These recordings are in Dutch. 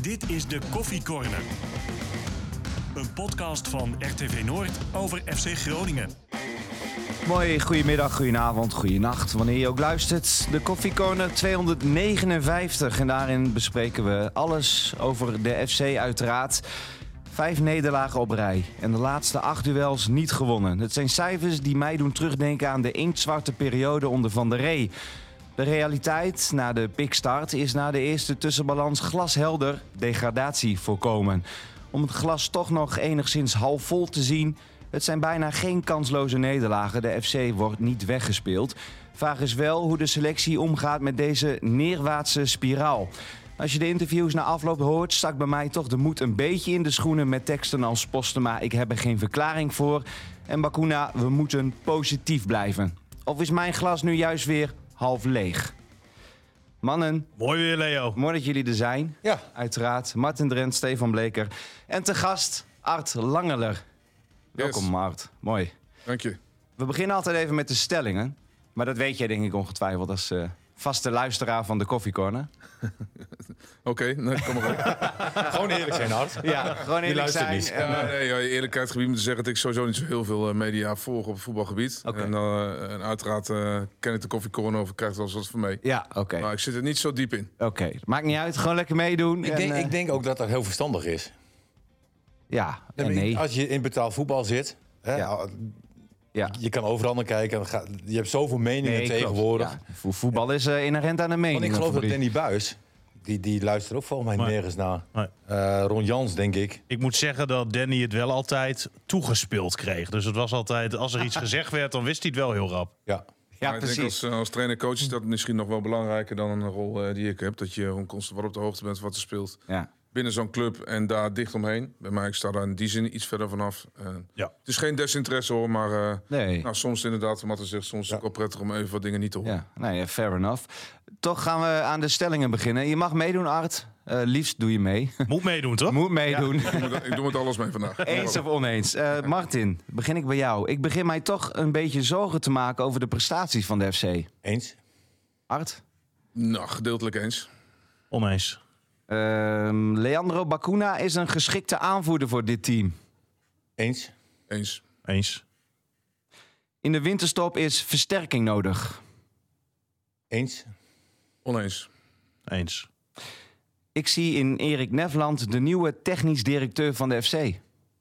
Dit is de Koffie Corner. Een podcast van RTV Noord over FC Groningen. Mooi, goedemiddag, goedenavond, goedenacht, wanneer je ook luistert. De Koffie Corner 259 en daarin bespreken we alles over de FC uiteraard. 5 nederlagen op rij en de laatste 8 duels niet gewonnen. Het zijn cijfers die mij doen terugdenken aan de inktzwarte periode onder Van der Rey. De realiteit na de pikstart is na de eerste tussenbalans glashelder: degradatie voorkomen. Om het glas toch nog enigszins half vol te zien: het zijn bijna geen kansloze nederlagen. De FC wordt niet weggespeeld. Vraag is wel hoe de selectie omgaat met deze neerwaartse spiraal. Als je de interviews na afloop hoort, stak bij mij toch de moed een beetje in de schoenen met teksten als Postema: ik heb er geen verklaring voor. En Bacuna: we moeten positief blijven. Of is mijn glas nu juist weer half leeg? Mannen. Mooi weer, Leo. Mooi dat jullie er zijn. Ja. Uiteraard. Martin Drent, Stefan Bleker. En te gast Art Langeler. Welkom, Art. Mooi. Dank je. We beginnen altijd even met de stellingen. Maar dat weet jij denk ik ongetwijfeld als vaste luisteraar van de Koffie Corner. Oké, nee, kom maar op. Gewoon eerlijk zijn, Art. Ja, gewoon eerlijk zijn. niet. Nee, eerlijkheid gebied moet te zeggen dat ik sowieso niet zo heel veel media volg op het voetbalgebied. Oké. En uiteraard ken ik de Koffie Corner of krijg het wel eens wat van mee. Ja, oké. Maar ik zit er niet zo diep in. Oké, maakt niet uit. Gewoon lekker meedoen. Ik denk ook dat dat heel verstandig is. Ja en nee. Als je in betaald voetbal zit, hè, Ja. je kan overal naar kijken. Je hebt zoveel meningen tegenwoordig. Ja, voetbal is inherent aan de mening. Want ik geloof dat Danny Buis, die luistert ook volgens mij nergens naar. Nee. Ron Jans, denk ik. Ik moet zeggen dat Danny het wel altijd toegespeeld kreeg. Dus het was altijd, als er iets gezegd werd, dan wist hij het wel heel rap. Ja. Ja, Maar ik precies. denk als trainer-coach is dat misschien nog wel belangrijker dan een rol die ik heb. Dat je gewoon constant wat op de hoogte bent van wat er speelt. Ja. Binnen zo'n club en daar dicht omheen. Bij mij, ik sta daar in die zin iets verder vanaf. Ja. Het is geen desinteresse hoor, maar Nee. nou, soms inderdaad, wat er zegt, soms is het ook wel prettig om even wat dingen niet te horen. Ja, nee, fair enough. Toch gaan we aan de stellingen beginnen. Je mag meedoen, Art. Liefst doe je mee. Moet meedoen, toch? Moet meedoen. Ik doe met alles mee vandaag. Eens of oneens. Martin, begin ik bij jou. Ik begin mij toch een beetje zorgen te maken over de prestaties van de FC. Eens? Art? Nou, gedeeltelijk eens. Oneens. Leandro Bacuna is een geschikte aanvoerder voor dit team. Eens? Eens. Eens. In de winterstop is versterking nodig. Eens? Oneens. Eens. Ik zie in Erik Nevland de nieuwe technisch directeur van de FC.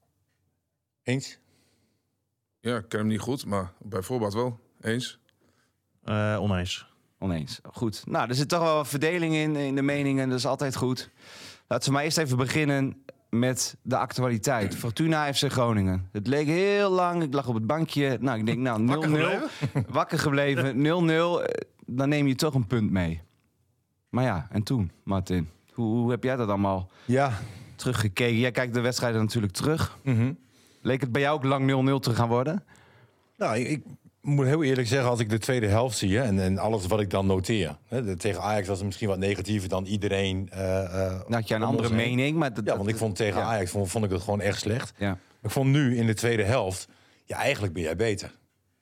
Eens? Ja, ik ken hem niet goed, maar bij voorbaat wel. Eens. Oneens. Oneens. Goed. Nou, er zit toch wel wat verdeling in de meningen. Dat is altijd goed. Laten we maar eerst even beginnen met de actualiteit. Fortuna FC Groningen. Het leek heel lang. Ik lag op het bankje. Nou, ik denk, 0-0. Wakker gebleven. 0-0. Dan neem je toch een punt mee. Maar ja, en toen, Martin? Hoe heb jij dat allemaal teruggekeken? Jij kijkt de wedstrijden natuurlijk terug. Leek het bij jou ook lang 0-0 te gaan worden? Nou, ik moet heel eerlijk zeggen, als ik de tweede helft zie hè, en alles wat ik dan noteer. Hè, tegen Ajax was het misschien wat negatiever dan iedereen. Had jij een andere mening? Maar want ik vond tegen Ajax vond ik dat gewoon echt slecht. Ja. Maar ik vond nu in de tweede helft, eigenlijk ben jij beter.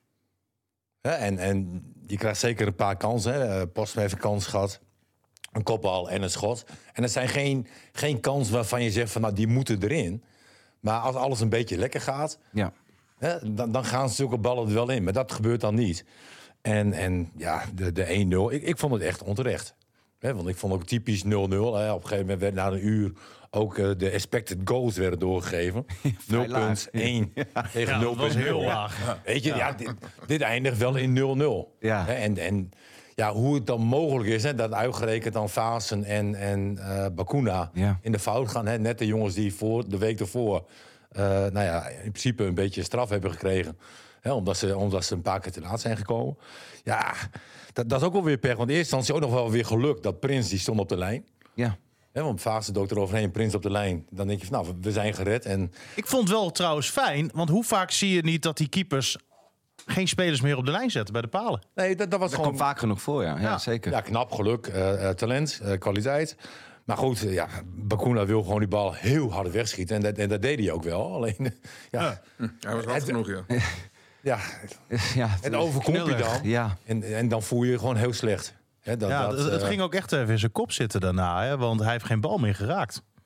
Hè, en je krijgt zeker een paar kansen. Hè. Postma heeft een kans gehad. Een kopbal en een schot. En het zijn geen kans waarvan je zegt van nou die moeten erin. Maar als alles een beetje lekker gaat, dan gaan zulke ballen er wel in. Maar dat gebeurt dan niet. En de 1-0, ik vond het echt onterecht. Want ik vond ook typisch 0-0. Op een gegeven moment werd na een uur ook de expected goals werden doorgegeven. 0,1 tegen 0,0. Dat was heel laag. Weet je, dit eindigt wel in 0-0. Ja. En hoe het dan mogelijk is, dat uitgerekend dan Vaassen en Bacuna in de fout gaan. Hè? Net de jongens die de week ervoor in principe een beetje straf hebben gekregen. Hè? Omdat ze een paar keer te laat zijn gekomen. Ja, dat is ook wel weer pech. Want in eerste instantie ook nog wel weer geluk dat Prins die stond op de lijn. Ja. Want Vaassen dook eroverheen, Prins op de lijn. Dan denk je van, we zijn gered. En Ik vond het wel trouwens fijn, want hoe vaak zie je niet dat die keepers geen spelers meer op de lijn zetten bij de palen? nee, dat was Dat gewoon komt vaak genoeg voor, ja zeker. Ja, knap, geluk, talent, kwaliteit. Maar goed, Bacuna wil gewoon die bal heel hard wegschieten. En dat deed hij ook wel. Alleen, Hij was hard genoeg, ja, het overkomt je dan. Ja. En dan voel je je gewoon heel slecht. Hè, Het ging ook echt even in zijn kop zitten daarna, hè, want hij heeft geen bal meer geraakt.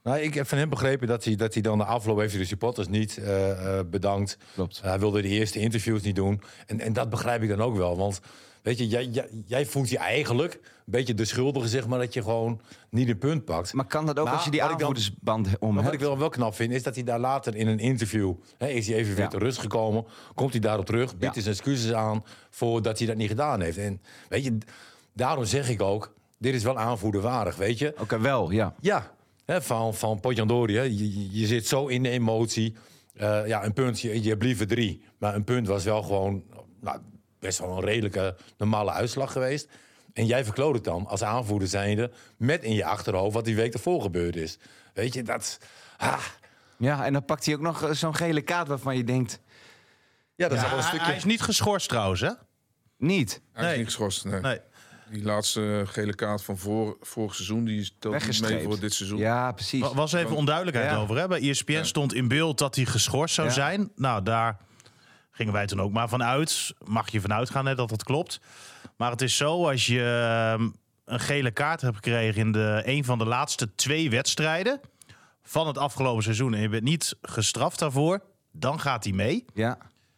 Nou, ik heb van hem begrepen dat hij dan de afloop heeft de supporters niet bedankt. Klopt. Hij wilde de eerste interviews niet doen. En dat begrijp ik dan ook wel. Want weet je, jij voelt je eigenlijk een beetje de schuldige, zeg maar, dat je gewoon niet een punt pakt. Maar kan dat ook Maar als je die wat ik dan- aanvoerdersband om Maar wat hebt? ik wel knap vind, is dat hij daar later in een interview... is hij even weer Ja. ter rust gekomen, komt hij daarop terug... biedt Ja. hij zijn excuses aan voor dat hij dat niet gedaan heeft. En weet je, daarom zeg ik ook, dit is wel aanvoerderwaardig, weet je. Oké, wel, ja. Ja, van Potjandori, hè. Je zit zo in de emotie. Een punt, je hebt liever 3. Maar een punt was wel gewoon best wel een redelijke normale uitslag geweest. En jij verkloot het dan als aanvoerder zijnde... met in je achterhoofd wat die week ervoor gebeurd is. Weet je, dat... Ja, en dan pakt hij ook nog zo'n gele kaart waarvan je denkt... Ja, dat is wel een Hij stukje... is niet geschorst trouwens, hè? Niet. Hij is Nee. niet geschorst. Nee. Nee. Die laatste gele kaart van vorig seizoen, die telt niet mee Weggestreept. voor dit seizoen. Ja, precies. Er was even onduidelijkheid Ja. over. Hè? Bij ESPN stond in beeld dat hij geschorst zou Ja. zijn. Nou, daar gingen wij toen ook maar vanuit. Mag je vanuit gaan dat dat klopt. Maar het is zo, als je een gele kaart hebt gekregen... in een van de laatste 2 wedstrijden van het afgelopen seizoen... en je bent niet gestraft daarvoor, dan gaat hij mee. Ja.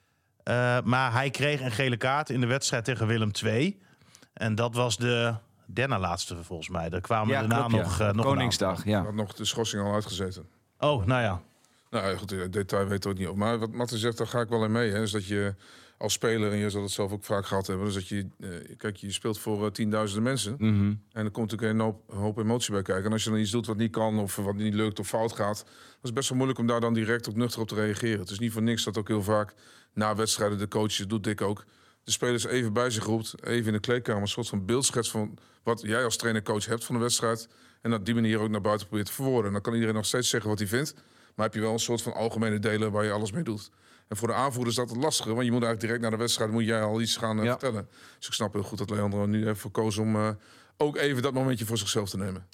Maar hij kreeg een gele kaart in de wedstrijd tegen Willem II. En dat was de derde laatste volgens mij. Er kwamen daarna klopt, ja. nog een Koningsdag, aantal. ja. Hij had nog de schorsing al uitgezeten. Oh, nou ja. Nou ja, goed, het detail weet ik ook niet op. Maar wat Matte zegt, daar ga ik wel in mee. Hè. Dus dat je als speler, en je zal het zelf ook vaak gehad hebben... dus dat je, kijk, je speelt voor tienduizenden mensen... Mhm. en er komt natuurlijk een hoop emotie bij kijken. En als je dan iets doet wat niet kan, of wat niet lukt, of fout gaat... dan is het best wel moeilijk om daar dan direct op nuchter op te reageren. Het is niet voor niks dat ook heel vaak na wedstrijden de coach, doet Dick ook... de spelers even bij zich roept, even in de kleedkamer... een soort van beeldschets van wat jij als trainer-coach hebt van de wedstrijd... en op die manier ook naar buiten probeert te verwoorden. En dan kan iedereen nog steeds zeggen wat hij vindt... maar heb je wel een soort van algemene delen waar je alles mee doet. En voor de aanvoerder is dat het lastige, want je moet eigenlijk direct naar de wedstrijd... moet jij al iets gaan vertellen. Dus ik snap heel goed dat Leandro nu heeft verkozen om ook even dat momentje voor zichzelf te nemen.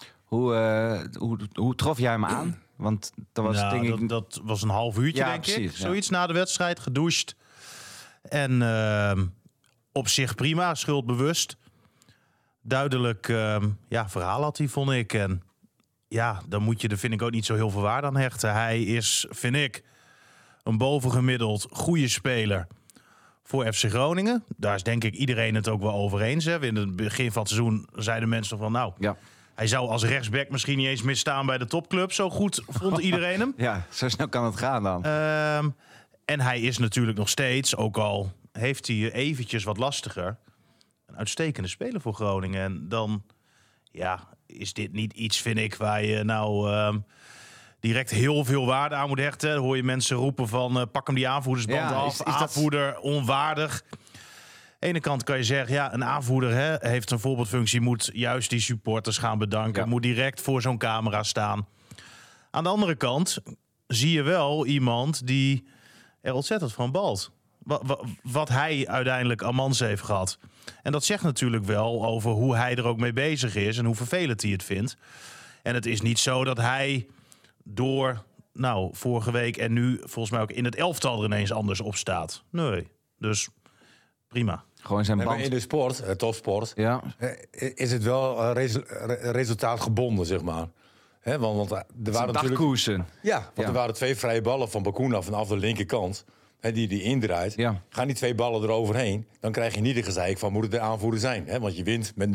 Hoe trof jij hem aan? Want dat was Nou, denk ik... dat was een half uurtje, Ja, denk ik. precies, ja. Zoiets na de wedstrijd, gedoucht. En op zich prima, schuldbewust. Duidelijk verhaal had hij, vond ik. En ja, dan moet je er, vind ik, ook niet zo heel veel waarde aan hechten. Hij is, vind ik, een bovengemiddeld goede speler voor FC Groningen. Daar is denk ik iedereen het ook wel over eens. Hè. In het begin van het seizoen zeiden mensen van... nou, Ja. hij zou als rechtsback misschien niet eens misstaan bij de topclub. Zo goed vond iedereen hem. Ja, zo snel kan het gaan dan. En hij is natuurlijk nog steeds, ook al heeft hij eventjes wat lastiger... een uitstekende speler voor Groningen. En dan is dit niet iets, vind ik, waar je direct heel veel waarde aan moet hechten. Dan hoor je mensen roepen van pak hem die aanvoerdersband Ja, af. is dat- Aanvoerder onwaardig. Aan de ene kant kan je zeggen, een aanvoerder heeft een voorbeeldfunctie... moet juist die supporters gaan bedanken. Ja. Moet direct voor zo'n camera staan. Aan de andere kant zie je wel iemand die er ontzettend van balt. Wat hij uiteindelijk aan mans heeft gehad. En dat zegt natuurlijk wel over hoe hij er ook mee bezig is... en hoe vervelend hij het vindt. En het is niet zo dat hij door vorige week... en nu volgens mij ook in het elftal er ineens anders op staat. Nee, dus prima. Gewoon zijn Nee, maar band. in de sport, topsport, Ja. is het wel resultaatgebonden, zeg maar. Hè, want er waren natuurlijk... Dagkoersen. Ja, want er waren 2 vrije ballen van Bakuna vanaf de linkerkant. Hè, die indraait. Ja. Gaan die 2 ballen eroverheen, dan krijg je niet de gezeik van moet het de aanvoerder zijn. Hè? Want je wint met 0-2, 1-2.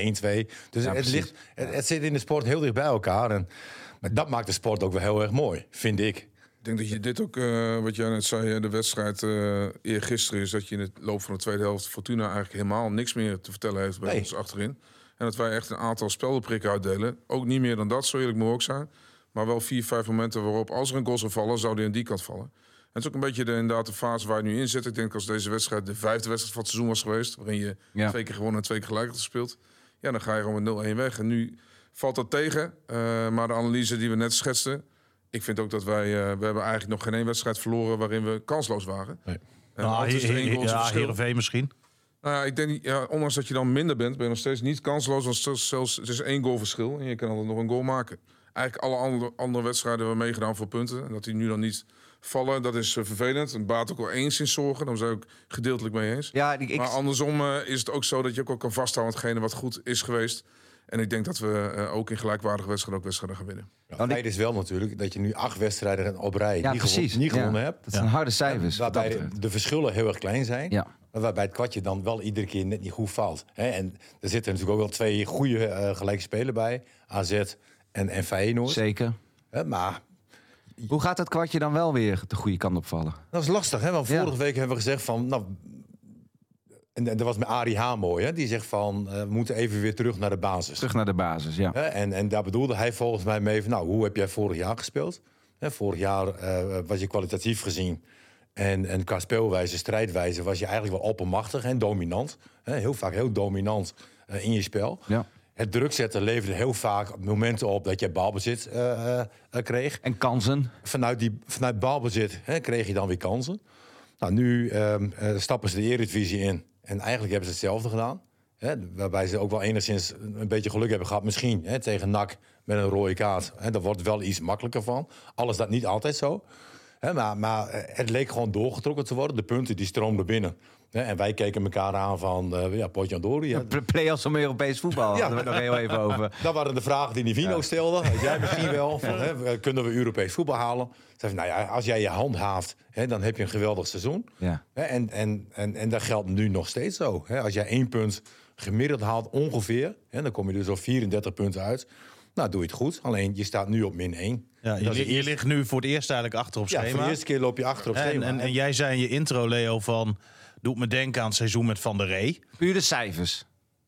Dus Ja, het zit in de sport heel dicht bij elkaar. Maar dat maakt de sport ook wel heel erg mooi, vind ik. Ik denk dat je dit ook, wat jij net zei, de wedstrijd eergisteren... is dat je in het loop van de tweede helft Fortuna eigenlijk helemaal niks meer te vertellen heeft bij ons achterin. En dat wij echt een aantal speldenprikken uitdelen. Ook niet meer dan dat, zo eerlijk moet ook zijn. Maar wel 4-5 momenten waarop, als er een goal zou vallen, zou die aan die kant vallen. En het is ook een beetje inderdaad de fase waar je nu in zit. Ik denk als deze wedstrijd de 5e wedstrijd van het seizoen was geweest... waarin je 2 keer gewonnen en 2 keer gelijk had gespeeld... ja, dan ga je gewoon met 0-1 weg. En nu valt dat tegen. Maar de analyse die we net schetsten... ik vind ook dat we hebben eigenlijk nog geen 1 wedstrijd verloren... waarin we kansloos waren. Nee. En altijd is er 1 goal verschil. Heerenveen misschien. Nou ja, ik denk niet, ondanks dat je dan minder bent... ben je nog steeds niet kansloos. Want zelfs, het is 1 goal verschil en je kan altijd nog een goal maken. Eigenlijk alle andere wedstrijden hebben we meegedaan voor punten. En dat die nu dan niet vallen, dat is vervelend. En baat ook wel enigszins zorgen. Daar zijn we ook gedeeltelijk mee eens. Ja, Maar andersom is het ook zo dat je ook kan vasthouden... aan hetgene wat goed is geweest. En ik denk dat we ook in gelijkwaardige wedstrijden ook wedstrijden gaan winnen. Ja, feit is wel natuurlijk dat je nu 8 wedstrijden op rij niet gewonnen hebt. Dat zijn harde cijfers. Waarbij de verschillen heel erg klein zijn. Ja. Maar waarbij het kwartje dan wel iedere keer net niet goed valt. En er zitten natuurlijk ook wel 2 goede gelijke spelers bij. AZ en Feyenoord. Zeker. Maar hoe gaat dat kwartje dan wel weer de goede kant opvallen? Dat is lastig, hè? Want vorige week hebben we gezegd van... Nou, en dat was met Arie Haan mooi, hè? Die zegt van... we moeten even weer terug naar de basis. Terug naar de basis, ja. En daar bedoelde hij volgens mij mee van... Nou, hoe heb jij vorig jaar gespeeld? Vorig jaar was je kwalitatief gezien... En qua speelwijze, strijdwijze... was je eigenlijk wel oppermachtig en dominant. Heel vaak heel dominant in je spel. Ja. Het druk zetten leverde heel vaak momenten op... dat je balbezit kreeg. En kansen. Vanuit balbezit kreeg je dan weer kansen. Nou, nu stappen ze de Eredivisie in. En eigenlijk hebben ze hetzelfde gedaan. Waarbij ze ook wel enigszins een beetje geluk hebben gehad. Misschien tegen NAC met een rode kaart. Daar wordt wel iets makkelijker van. Al is dat niet altijd zo. Maar het leek gewoon doorgetrokken te worden. De punten die stroomden binnen. En wij keken elkaar aan van Potjandori. Play-offs om Europees voetbal. Daar hadden we het nog heel even over. Dat waren de vragen die Nivino stelde. Jij misschien wel. Van, kunnen we Europees voetbal halen? Zei, nou ja, als jij je handhaaft, dan heb je een geweldig seizoen. Ja. En dat geldt nu nog steeds zo. Als jij 1 punt gemiddeld haalt ongeveer... dan kom je dus op 34 punten uit. Nou, doe je het goed. Alleen, je staat nu op -1. Ja, je ligt nu voor het eerst eigenlijk achter op schema. Ja, voor de eerste keer loop je achter op schema. En jij zei in je intro, Leo, van... doet me denken aan het seizoen met Van der Rey. Puur de cijfers.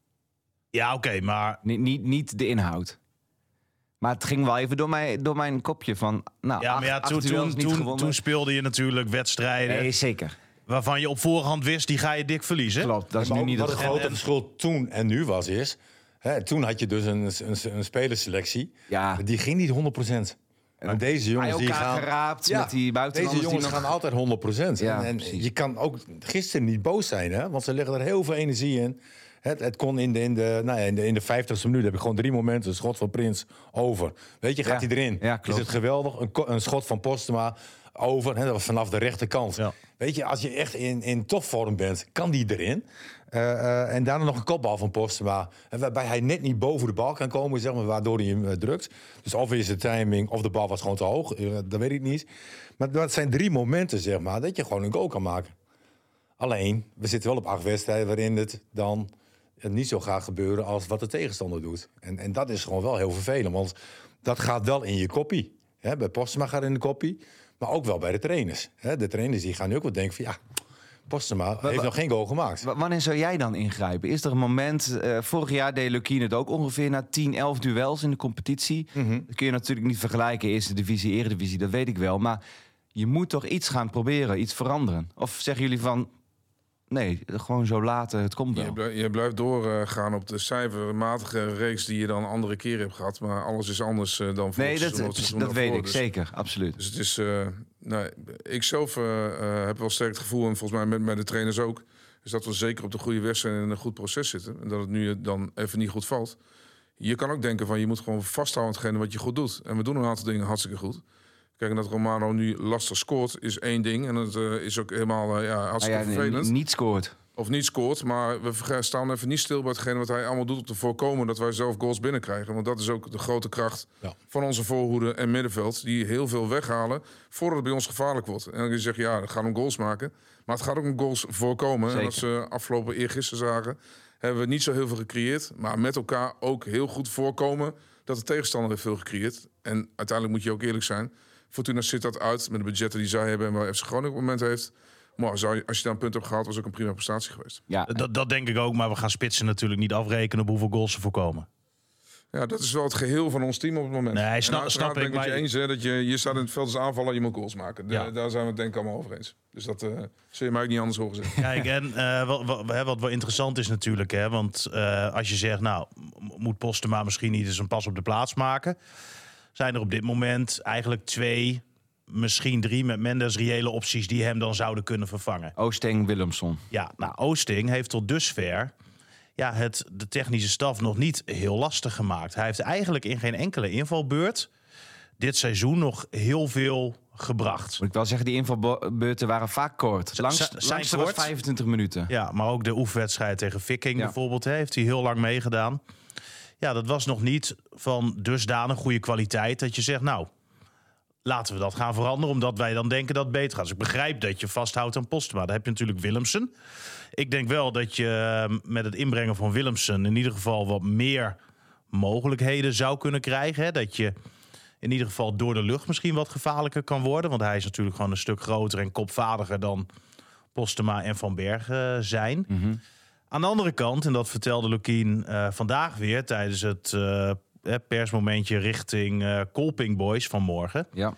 Ja, oké, maar... Niet de inhoud. Maar het ging wel even door mijn kopje van... Nou, ja, maar ja, toen speelde je natuurlijk wedstrijden... Nee, zeker. Waarvan je op voorhand wist, die ga je dik verliezen. Klopt, dat is nu niet het grote verschil toen en nu is... toen had je dus een spelerselectie. Ja. Die ging niet 100%. En deze jongens die gaan geraapt met die buitenlanders. Deze jongens gaan altijd 100%. Ja, en je kan ook gisteren niet boos zijn, hè? Want ze leggen er heel veel energie in. Het kon in de 50ste minuut heb ik gewoon 3 momenten. Een schot van Prins over. Weet je, gaat hij erin? Ja, is het geweldig? Een schot van Postema over. Dat was vanaf de rechterkant. Ja. Weet je, als je echt in topvorm bent, kan die erin. En daarna nog een kopbal van Postema. Waarbij hij net niet boven de bal kan komen, zeg maar, waardoor hij hem drukt. Dus of is de timing, of de bal was gewoon te hoog. Dat weet ik niet. Maar dat zijn 3 momenten, zeg maar, dat je gewoon een goal kan maken. Alleen, we zitten wel op 8 wedstrijden waarin het dan niet zo gaat gebeuren als wat de tegenstander doet. En dat is gewoon wel heel vervelend, want dat gaat wel in je koppie. Bij Postema gaat het in de koppie, maar ook wel bij de trainers. De trainers die gaan nu ook wel denken van ja... Postema heeft nog geen goal gemaakt. Wanneer zou jij dan ingrijpen? Is er een moment... vorig jaar deed Lukien het ook ongeveer na 10, 11 duels in de competitie. Mm-hmm. Dat kun je natuurlijk niet vergelijken. Eerste divisie, eredivisie, dat weet ik wel. Maar je moet toch iets gaan proberen, iets veranderen? Of zeggen jullie van... Nee, gewoon zo laten, het komt wel. Je blijft doorgaan op de cijfermatige reeks die je dan andere keren hebt gehad. Maar alles is anders dan voor Nee, dat weet ik, zeker, absoluut. Dus het is... ik zelf heb wel sterk het gevoel, en volgens mij met de trainers ook... is dat we zeker op de goede weg zijn en in een goed proces zitten. En dat het nu dan even niet goed valt. Je kan ook denken van, je moet gewoon vasthouden aan hetgene wat je goed doet. En we doen een aantal dingen hartstikke goed. Kijk, en dat Romano nu lastig scoort is 1 ding. En dat is ook helemaal hartstikke vervelend. Niet scoort. Of niet scoort, maar we staan even niet stil bij hetgene wat hij allemaal doet... om te voorkomen dat wij zelf goals binnenkrijgen. Want dat is ook de grote kracht van onze voorhoede en middenveld... die heel veel weghalen voordat het bij ons gevaarlijk wordt. En dan kun je zeggen, ja, het gaat om goals maken. Maar het gaat ook om goals voorkomen. Zeker. En als we afgelopen eergisteren zagen... hebben we niet zo heel veel gecreëerd... maar met elkaar ook heel goed voorkomen... dat de tegenstander heeft veel gecreëerd. En uiteindelijk moet je ook eerlijk zijn... Fortuna zit dat uit met de budgetten die zij hebben... en waar FC Groningen op het moment heeft... Maar als je daar een punt hebt gehaald, was ook een prima prestatie geweest. Ja, dat denk ik ook, maar we gaan spitsen natuurlijk niet afrekenen op hoeveel goals ze voorkomen. Ja, dat is wel het geheel van ons team op het moment. Nee, snap ik. Ben je eens, hè, dat je staat in het veld als aanvaller, je moet goals maken. Daar zijn we het denk ik allemaal over eens. Dus dat zul je mij ook niet anders horen zeggen. Kijk, en wat wel interessant is natuurlijk, hè, want als je zegt, nou, moet Postema misschien niet eens een pas op de plaats maken, zijn er op dit moment eigenlijk 2... misschien 3 met Mendes reële opties die hem dan zouden kunnen vervangen. Oosting, Willemson. Ja, nou, Oosting heeft tot dusver de technische staf nog niet heel lastig gemaakt. Hij heeft eigenlijk in geen enkele invalbeurt dit seizoen nog heel veel gebracht. Moet ik wel zeggen, die invalbeurten waren vaak kort. Langste was 25 minuten. Ja, maar ook de oefenwedstrijd tegen Viking bijvoorbeeld heeft hij heel lang meegedaan. Ja, dat was nog niet van dusdanig goede kwaliteit dat je zegt, nou, laten we dat gaan veranderen, omdat wij dan denken dat het beter gaat. Dus ik begrijp dat je vasthoudt aan Postema. Dan heb je natuurlijk Willemsen. Ik denk wel dat je met het inbrengen van Willemsen in ieder geval wat meer mogelijkheden zou kunnen krijgen. Hè? Dat je in ieder geval door de lucht misschien wat gevaarlijker kan worden. Want hij is natuurlijk gewoon een stuk groter en kopvadiger dan Postema en Van Bergen zijn. Mm-hmm. Aan de andere kant, en dat vertelde Lukien vandaag weer tijdens het persmomentje richting Kolping Boys van morgen. Ja.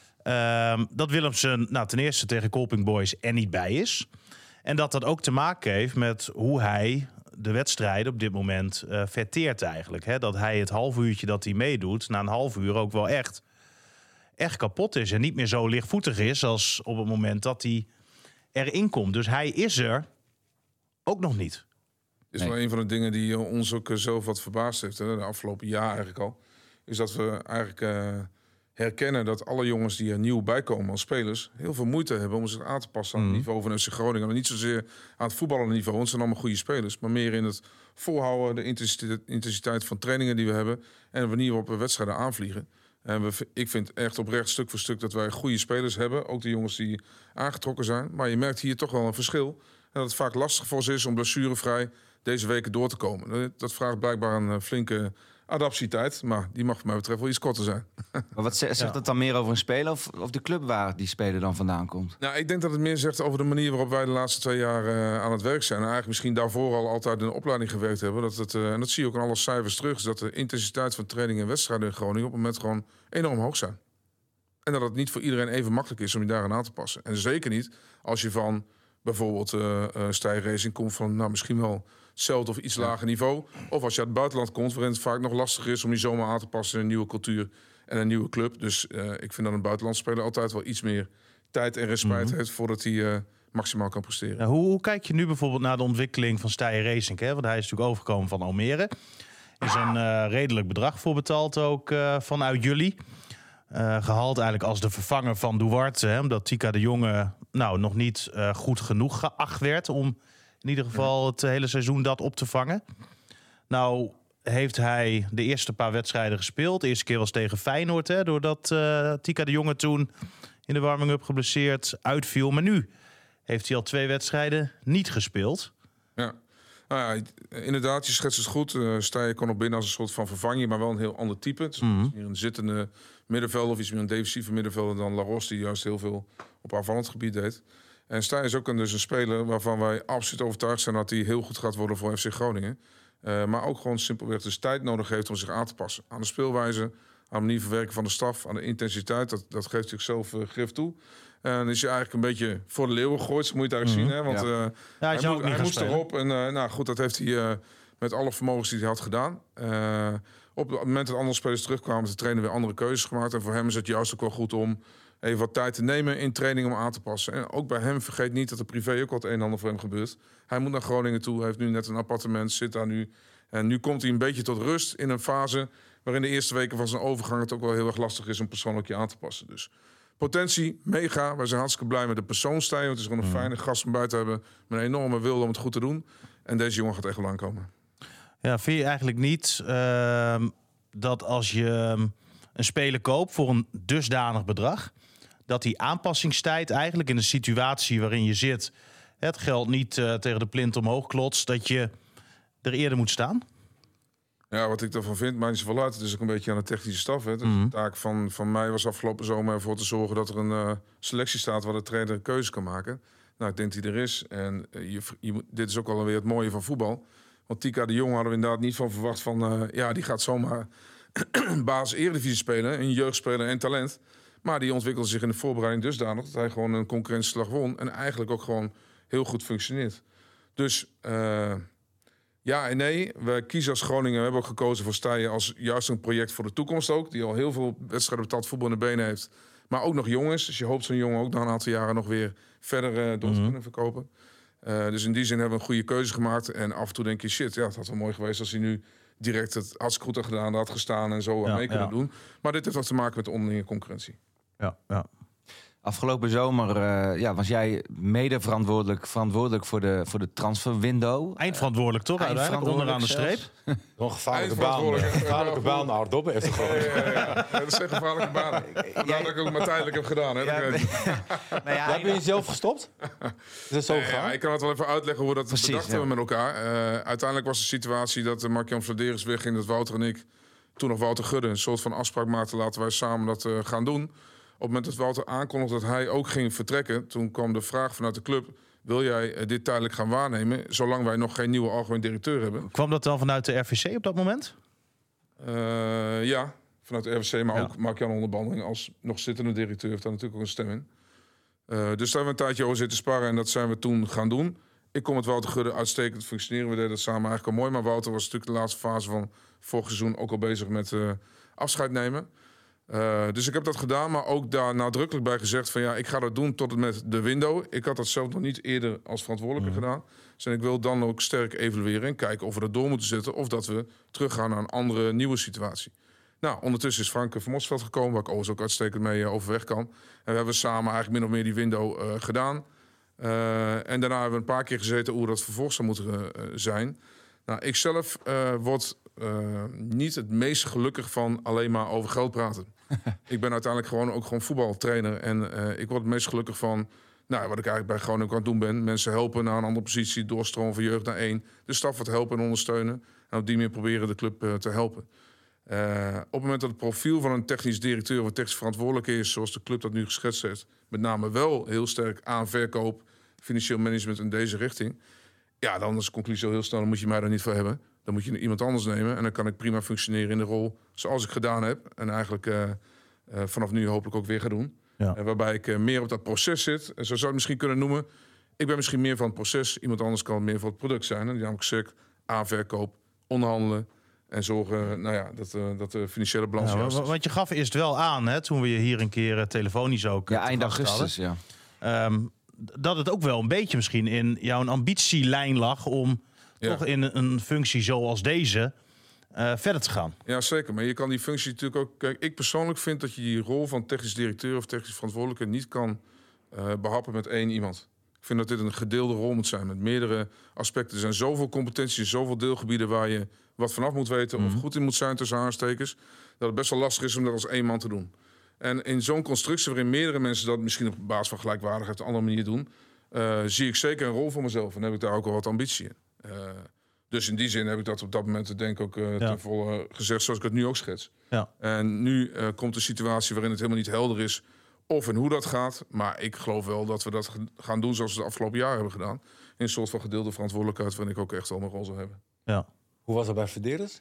Dat Willemsen ten eerste tegen Kolping Boys er niet bij is. En dat ook te maken heeft met hoe hij de wedstrijden op dit moment verteert eigenlijk. Hè? Dat hij het half uurtje dat hij meedoet, na een half uur ook wel echt kapot is. En niet meer zo lichtvoetig is als op het moment dat hij erin komt. Dus hij is er ook nog niet. Is wel een van de dingen die ons ook zelf wat verbaasd heeft, hè, de afgelopen jaar eigenlijk al. Is dat we eigenlijk herkennen dat alle jongens die er nieuw bij komen als spelers heel veel moeite hebben om zich aan te passen aan het niveau van FC Groningen. Maar niet zozeer aan het voetballende niveau, want het zijn allemaal goede spelers. Maar meer in het volhouden, de intensiteit van trainingen die we hebben en de manier waarop we wedstrijden aanvliegen. En ik vind echt oprecht stuk voor stuk dat wij goede spelers hebben. Ook de jongens die aangetrokken zijn. Maar je merkt hier toch wel een verschil. En dat het vaak lastig voor ze is om blessurevrij deze weken door te komen. Dat vraagt blijkbaar een flinke adaptietijd. Maar die mag wat mij betreft wel iets korter zijn. Maar wat zegt dat dan meer over een speler of de club waar die speler dan vandaan komt? Nou, ik denk dat het meer zegt over de manier waarop wij de laatste 2 jaar aan het werk zijn. En eigenlijk misschien daarvoor al altijd in de opleiding gewerkt hebben. En dat zie je ook in alle cijfers terug. Is dat de intensiteit van training en wedstrijden in Groningen op het moment gewoon enorm hoog zijn. En dat het niet voor iedereen even makkelijk is om je daaraan aan te passen. En zeker niet als je van bijvoorbeeld Steyr Racing komt van misschien wel hetzelfde of iets lager niveau. Of als je uit het buitenland komt, waarin het vaak nog lastiger is om je zomaar aan te passen in een nieuwe cultuur en een nieuwe club. Dus ik vind dat een buitenlandse speler altijd wel iets meer tijd en respect heeft voordat hij maximaal kan presteren. Nou, hoe kijk je nu bijvoorbeeld naar de ontwikkeling van Steyr Racing? Hè? Want hij is natuurlijk overgekomen van Almere. Er is een redelijk bedrag voor betaald ook vanuit jullie. Gehaald eigenlijk als de vervanger van Duarte. Hè? Omdat Tika de Jonge nog niet goed genoeg geacht werd om in ieder geval het hele seizoen dat op te vangen. Nou heeft hij de eerste paar wedstrijden gespeeld. De eerste keer was tegen Feyenoord. Hè, doordat Tika de Jonge toen in de warming-up geblesseerd uitviel. Maar nu heeft hij al 2 wedstrijden niet gespeeld. Ja. Nou ja, inderdaad, je schetst het goed. Steyr kon op binnen als een soort van vervanging, maar wel een heel ander type. Het is meer een zittende middenvelder of iets meer een defensieve middenvelder dan Laros, die juist heel veel op aanvallend gebied deed. En Steyr is ook dus een speler waarvan wij absoluut overtuigd zijn dat hij heel goed gaat worden voor FC Groningen. Maar ook gewoon simpelweg dus tijd nodig heeft om zich aan te passen. Aan de speelwijze, aan de manier van werken van de staf, aan de intensiteit. Dat geeft zichzelf grif toe. En dan is hij eigenlijk een beetje voor de leeuwen gegooid, zo moet je het eigenlijk zien. Hè? Want hij moest erop. En goed, dat heeft hij met alle vermogens die hij had gedaan. Op het moment dat andere spelers terugkwamen, heeft de trainer weer andere keuzes gemaakt. En voor hem is het juist ook wel goed om even wat tijd te nemen in training om aan te passen. En ook bij hem, vergeet niet dat er privé ook wat een en ander voor hem gebeurt. Hij moet naar Groningen toe, hij heeft nu net een appartement, zit daar nu. En nu komt hij een beetje tot rust in een fase waarin de eerste weken van zijn overgang het ook wel heel erg lastig is om persoonlijk je aan te passen. Dus potentie, mega. Wij zijn hartstikke blij met de persoon Steyr. Het is gewoon een fijne gast om bij te hebben met een enorme wil om het goed te doen. En deze jongen gaat echt wel aankomen. Ja, vind je eigenlijk niet dat als je een speler koopt voor een dusdanig bedrag, dat die aanpassingstijd eigenlijk in de situatie waarin je zit, het geld niet tegen de plint omhoog klotst, dat je er eerder moet staan? Ja, wat ik daarvan vind, maakt niet zoveel uit. Het is ook een beetje aan de technische staf. Hè. Dus de taak van mij was afgelopen zomer ervoor te zorgen dat er een selectie staat waar de trainer een keuze kan maken. Nou, ik denk die er is. En dit is ook alweer het mooie van voetbal. Want Tika de Jong hadden we inderdaad niet van verwacht van die gaat zomaar basis Eredivisie spelen, een jeugdspeler en talent. Maar die ontwikkelde zich in de voorbereiding dusdanig dat hij gewoon een concurrentieslag won en eigenlijk ook gewoon heel goed functioneert. Dus ja en nee, we kiezen als Groningen, we hebben ook gekozen voor Steyr als juist een project voor de toekomst ook, die al heel veel wedstrijden betaald voetbal in de benen heeft, maar ook nog jong is. Dus je hoopt zo'n jongen ook na een aantal jaren nog weer verder door te kunnen verkopen. Dus in die zin hebben we een goede keuze gemaakt. En af en toe denk je, shit, ja, het had wel mooi geweest als hij nu direct het hartstikke goed had gedaan, had gestaan en zo mee kunnen doen. Maar dit heeft ook te maken met de onderlinge concurrentie. Ja. Afgelopen zomer was jij mede verantwoordelijk voor de transferwindow. Eindverantwoordelijk toch? Uiteindelijk onderaan de streep. Nog gevaarlijke baan Aardop heeft Ja, dat zijn gevaarlijke banen. Vandaar dat ik ook maar tijdelijk heb gedaan. Hè? Heb je jezelf gestopt? Is het zo gegaan? Ik kan het wel even uitleggen hoe dat bedacht hebben met elkaar. Uiteindelijk was de situatie dat Mark-Jan Vladeris wegging, dat Wouter en ik, toen nog Wouter Gudde, een soort van afspraak maakten, laten wij samen dat gaan doen. Op het moment dat Wouter aankondigde dat hij ook ging vertrekken, toen kwam de vraag vanuit de club: wil jij dit tijdelijk gaan waarnemen, zolang wij nog geen nieuwe algemeen directeur hebben? Kwam dat dan vanuit de RVC op dat moment? Ja, vanuit de RVC, maar ook Mark-Jan onder behandeling als nog zittende directeur heeft daar natuurlijk ook een stem in. Dus daar hebben we een tijdje over zitten sparren en dat zijn we toen gaan doen. Ik kom met Wouter Gudde uitstekend functioneren. We deden dat samen eigenlijk al mooi, maar Wouter was natuurlijk de laatste fase van vorig seizoen ook al bezig met afscheid nemen. Dus ik heb dat gedaan, maar ook daar nadrukkelijk bij gezegd van ik ga dat doen tot en met de window. Ik had dat zelf nog niet eerder als verantwoordelijke gedaan. Dus ik wil dan ook sterk evalueren en kijken of we dat door moeten zetten of dat we teruggaan naar een andere nieuwe situatie. Nou, ondertussen is Frank van Mosveld gekomen, waar ik overigens ook uitstekend mee overweg kan. En we hebben samen eigenlijk min of meer die window gedaan. En daarna hebben we een paar keer gezeten hoe dat vervolg zou moeten zijn. Nou, ik zelf word niet het meest gelukkig van alleen maar over geld praten. Ik ben uiteindelijk gewoon voetbaltrainer. En ik word het meest gelukkig van wat ik eigenlijk bij Groningen aan het doen ben. Mensen helpen naar een andere positie, doorstromen van jeugd naar 1. De staf wat helpen en ondersteunen. En op die manier proberen de club te helpen. Op het moment dat het profiel van een technisch directeur of technisch verantwoordelijk is, zoals de club dat nu geschetst heeft, met name wel heel sterk aan verkoop, financieel management in deze richting. Ja, dan is de conclusie al heel snel, dan moet je mij daar niet voor hebben. Dan moet je iemand anders nemen en dan kan ik prima functioneren in de rol zoals ik gedaan heb. En eigenlijk vanaf nu hopelijk ook weer ga doen. Ja. Waarbij ik meer op dat proces zit. En zo zou je het misschien kunnen noemen. Ik ben misschien meer van het proces. Iemand anders kan meer van het product zijn. En die namelijk zeker aanverkoop, onderhandelen. En zorgen dat de financiële balans juist is. Want je gaf eerst wel aan, hè, toen we je hier een keer telefonisch ook eind augustus, dat het ook wel een beetje misschien in jouw ambitielijn lag om toch in een functie zoals deze verder te gaan. Ja, zeker. Maar je kan die functie natuurlijk ook... Kijk, ik persoonlijk vind dat je die rol van technisch directeur of technisch verantwoordelijke niet kan behappen met één iemand. Ik vind dat dit een gedeelde rol moet zijn met meerdere aspecten. Er zijn zoveel competenties, zoveel deelgebieden waar je wat vanaf moet weten of goed in moet zijn tussen aanstekers, dat het best wel lastig is om dat als één man te doen. En in zo'n constructie waarin meerdere mensen dat misschien op basis van gelijkwaardigheid op een andere manier doen, zie ik zeker een rol voor mezelf en heb ik daar ook wel wat ambitie in. Dus in die zin heb ik dat op dat moment denk ik ook ten volle gezegd zoals ik het nu ook schets. Ja. En nu komt de situatie waarin het helemaal niet helder is of en hoe dat gaat. Maar ik geloof wel dat we dat gaan doen zoals we de afgelopen jaren hebben gedaan. In een soort van gedeelde verantwoordelijkheid waarin ik ook echt wel mijn rol zal hebben. Ja. Hoe was dat bij Vladeris?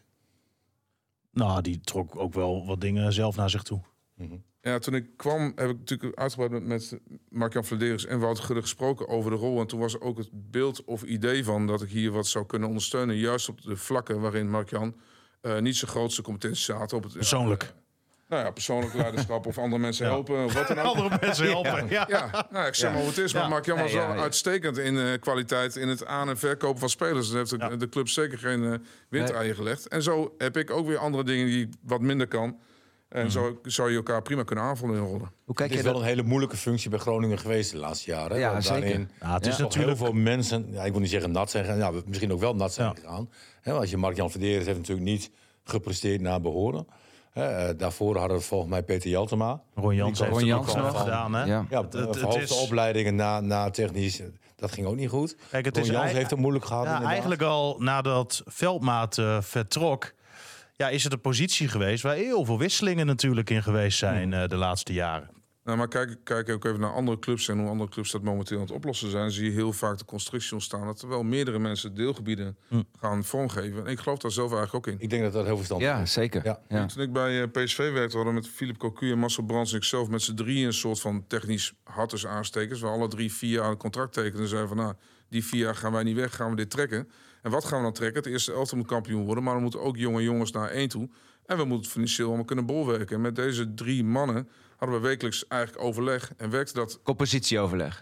Nou, die trok ook wel wat dingen zelf naar zich toe. Mm-hmm. Ja, toen ik kwam heb ik natuurlijk uitgebreid met Mark-Jan Vladeris en Wouter Gudde gesproken over de rol. En toen was er ook het beeld of idee van dat ik hier wat zou kunnen ondersteunen. Juist op de vlakken waarin Mark-Jan niet zijn grootste competenties zaten. Op het, persoonlijk? Persoonlijk leiderschap of andere mensen helpen. Of wat dan ook. Andere mensen helpen, ik zeg maar hoe het is. Maar Mark-Jan was wel uitstekend in kwaliteit in het aan- en verkopen van spelers. Daar heeft de club zeker geen windeieren gelegd. En zo heb ik ook weer andere dingen die wat minder kan. En zo zou je elkaar prima kunnen aanvullen in rollen. Het is wel een hele moeilijke functie bij Groningen geweest de laatste jaren. Ja, zeker. Het is natuurlijk heel veel mensen, ik wil niet zeggen nat zijn gegaan, misschien ook wel nat zijn gegaan. Als je Mark-Jan Vladeris heeft natuurlijk niet gepresteerd naar behoren. Daarvoor hadden we volgens mij Peter Jeltema. Ron Jans heeft het nog gedaan. Hè? Ja, verhoogde opleidingen na technisch. Dat ging ook niet goed. Kijk, Ron Jans heeft het moeilijk gehad. Ja, eigenlijk al nadat Veldmaat vertrok, is het een positie geweest waar heel veel wisselingen natuurlijk in geweest zijn de laatste jaren. Nou, maar kijk ook even naar andere clubs en hoe andere clubs dat momenteel aan het oplossen zijn. Zie je heel vaak de constructie ontstaan dat er wel meerdere mensen deelgebieden gaan vormgeven. En ik geloof daar zelf eigenlijk ook in. Ik denk dat dat heel verstandig is. Ja, zeker. Ja. Toen ik bij PSV werkte, hadden we met Philip Cocu en Marcel Brands en ikzelf met z'n drieën een soort van technisch hard aanstekers. We alle 3 4 jaar een contract tekenen en zeiden van die 4 jaar gaan wij niet weg, gaan we dit trekken. En wat gaan we dan trekken? Het eerste elftal moet kampioen worden, maar we moeten ook jonge jongens naar 1 toe. En we moeten financieel allemaal kunnen bolwerken. En met deze 3 mannen hadden we wekelijks eigenlijk overleg en werkte dat... Compositieoverleg.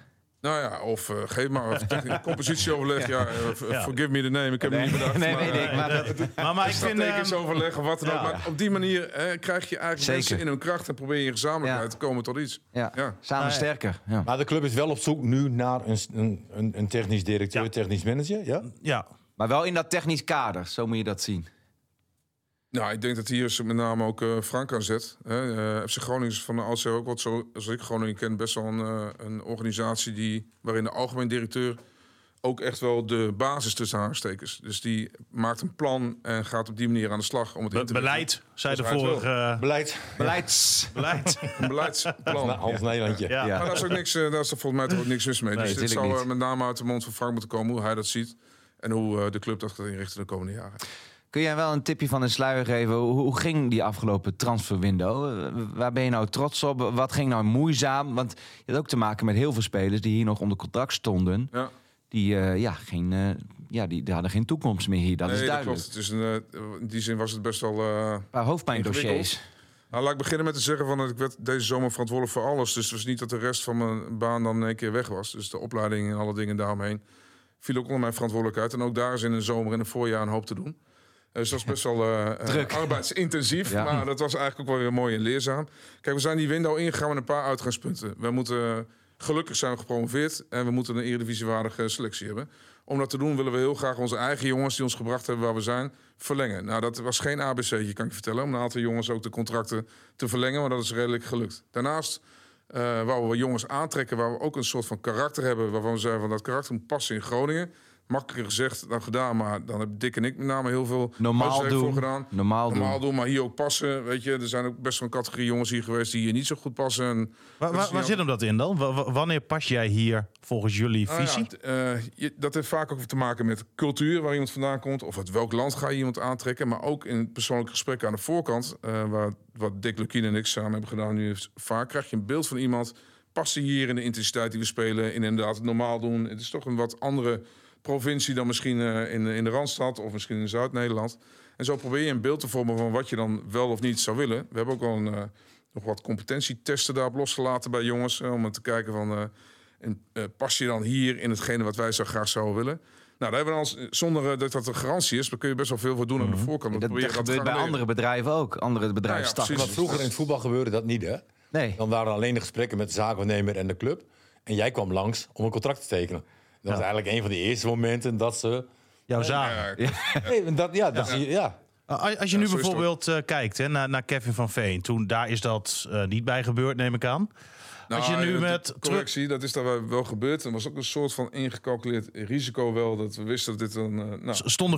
Nou ja, of geef maar een compositieoverleg. Forgive me the name, ik heb hem niet bedacht. Nee, weet ik. Maar ik vind... strategisch overleg of wat dan ook. Maar op die manier krijg je eigenlijk Zeker. mensen in hun kracht... en probeer je gezamenlijkheid te komen tot iets. Ja. Samen sterker. Ja. Maar de club is wel op zoek nu naar een technisch directeur, technisch manager. Ja? Ja. Maar wel in dat technisch kader, zo moet je dat zien. Nou, ik denk dat hier met name ook Frank aan zet. FC Groningen is van de oudsher ook wat zo, als ik Groningen ken, best wel een organisatie waarin de algemeen directeur ook echt wel de basis tussen aanstekers. Dus die maakt een plan en gaat op die manier aan de slag om het in te Beleid, zei de Zoals hij het vorige... Beleid. een beleidsplan. Hans Nederlandje. Ja. Maar daar is ook niks, daar is er volgens mij toch ook niks mis mee. Nee, dus dit natuurlijk zou niet. met name uit de mond van Frank moeten komen, hoe hij dat ziet. En hoe de club dat gaat inrichten de komende jaren. Kun jij wel een tipje van de sluier geven? Hoe ging die afgelopen transferwindow? Waar ben je nou trots op? Wat ging nou moeizaam? Want je had ook te maken met heel veel spelers die hier nog onder contract stonden. Ja. Die hadden geen toekomst meer hier. Dat is duidelijk. Dat klopt. Het is in die zin was het best wel... Een paar hoofdpijndossiers. Nou, laat ik beginnen met te zeggen van dat ik werd deze zomer verantwoordelijk voor alles. Dus het was niet dat de rest van mijn baan dan in één keer weg was. Dus de opleiding en alle dingen daaromheen viel ook onder mijn verantwoordelijkheid. En ook daar is in de zomer en het voorjaar een hoop te doen. Dus dat was best wel arbeidsintensief. Ja. Maar dat was eigenlijk ook wel weer mooi en leerzaam. Kijk, we zijn die window ingegaan met een paar uitgangspunten. We moeten gelukkig zijn gepromoveerd en we moeten een eredivisiewaardige selectie hebben. Om dat te doen willen we heel graag onze eigen jongens die ons gebracht hebben waar we zijn, verlengen. Nou, dat was geen ABC'tje, kan ik je vertellen. Om een aantal jongens ook de contracten te verlengen, maar dat is redelijk gelukt. Daarnaast wouden we jongens aantrekken waar we ook een soort van karakter hebben, waarvan we zeggen van dat karakter moet passen in Groningen. Makkelijker gezegd dan gedaan, maar dan heb Dick en ik met name heel veel Normaal voor gedaan. Normaal doen. Maar hier ook passen. Weet je, er zijn ook best wel een categorie jongens hier geweest die hier niet zo goed passen. En Waar zit hem dat in dan? Wanneer pas jij hier volgens jullie visie? Dat heeft vaak ook te maken met cultuur waar iemand vandaan komt. Of uit welk land ga je iemand aantrekken. Maar ook in persoonlijke gesprekken aan de voorkant. Wat Dick Lukien en ik samen hebben gedaan nu vaak. Krijg je een beeld van iemand. Past hij hier in de intensiteit die we spelen? In inderdaad het normaal doen. Het is toch een wat andere provincie dan misschien in de Randstad. Of misschien in Zuid-Nederland. En zo probeer je een beeld te vormen van wat je dan wel of niet zou willen. We hebben ook wel nog wat competentietesten daarop losgelaten bij jongens. Om te kijken van... pas je dan hier in hetgene wat wij zo graag zouden willen? Nou, daar hebben we dan, zonder dat een garantie is, daar kun je best wel veel voor doen aan de voorkant. Dat gebeurt bij andere bedrijven ook. Andere bedrijfstakken. Wat vroeger in het voetbal gebeurde dat niet, hè? Nee. Dan waren er alleen de gesprekken met de zaakwaarnemer en de club. En jij kwam langs om een contract te tekenen. Dat was eigenlijk een van de eerste momenten dat ze... Jouw zaak. Als je nu bijvoorbeeld kijkt naar Kevin van Veen. Toen, daar is dat niet bij gebeurd, neem ik aan. Als je nu met correctie, dat is daar wel gebeurd. Er was ook een soort van ingecalculeerd risico wel. Dat we wisten dat dit een stonden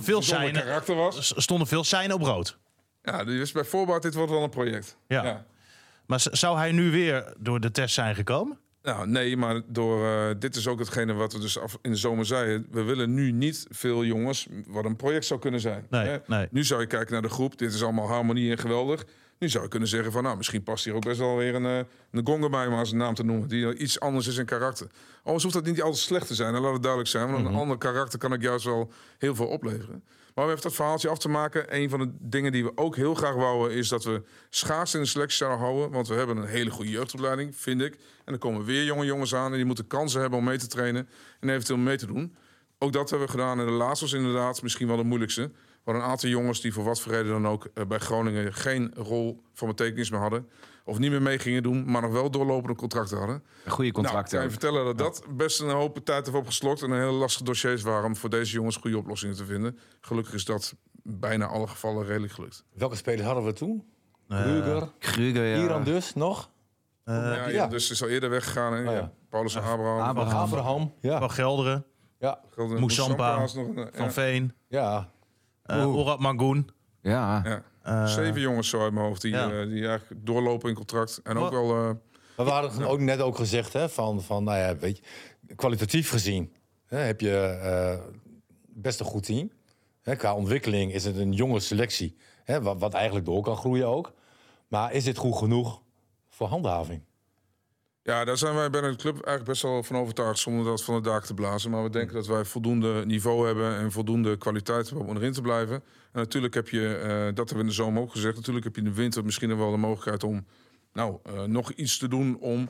veel seinen op rood. Ja, die wist bij voorbaat, dit wordt wel een project. Ja. Maar zou hij nu weer door de test zijn gekomen? Nou, nee, maar dit is ook hetgene wat we dus in de zomer zeiden. We willen nu niet veel jongens wat een project zou kunnen zijn. Nee. Nu zou je kijken naar de groep. Dit is allemaal harmonie en geweldig. Nu zou je kunnen zeggen van, nou, misschien past hier ook best wel weer een Gonga bij, maar zijn naam te noemen, die iets anders is in karakter. Overigens hoeft dat niet altijd slecht te zijn, en laat het duidelijk zijn. Want een ander karakter kan ik juist wel heel veel opleveren. Maar om even dat verhaaltje af te maken, een van de dingen die we ook heel graag wouden, is dat we schaars in de selectie zouden houden. Want we hebben een hele goede jeugdopleiding, vind ik. En dan komen weer jonge jongens aan en die moeten kansen hebben om mee te trainen en eventueel mee te doen. Ook dat hebben we gedaan. En de laatste was inderdaad misschien wel de moeilijkste. We hadden een aantal jongens die voor wat voor reden dan ook bij Groningen geen rol van betekenis meer hadden. Of niet meer mee gingen doen, maar nog wel doorlopende contracten hadden. Goede contracten. Nou, kan je vertellen dat best een hoop tijd heeft opgeslokt. En een hele lastige dossiers waren om voor deze jongens goede oplossingen te vinden. Gelukkig is dat bijna alle gevallen redelijk gelukt. Welke spelers hadden we toen? Kruger, ja. Iran dus nog? Dus is al eerder weggegaan. Hè? Paulus en Abraham. Ja. Van Gelderen. Ja. Moesampa. Van Veen. Ja. Orad Mangoen. Ja. 7 jongens zo uit mijn hoofd die eigenlijk doorlopen in contract. En ook wel... We waren ook net gezegd, hè, van nou ja, weet je, kwalitatief gezien heb je best een goed team. Qua ontwikkeling is het een jonge selectie, wat eigenlijk door kan groeien ook. Maar is dit goed genoeg voor handhaving? Ja, daar zijn wij bij de club eigenlijk best wel van overtuigd zonder dat van de daken te blazen. Maar we denken dat wij voldoende niveau hebben en voldoende kwaliteit hebben om erin te blijven. En natuurlijk heb je, dat hebben we in de zomer ook gezegd, natuurlijk heb je in de winter misschien wel de mogelijkheid om nog iets te doen om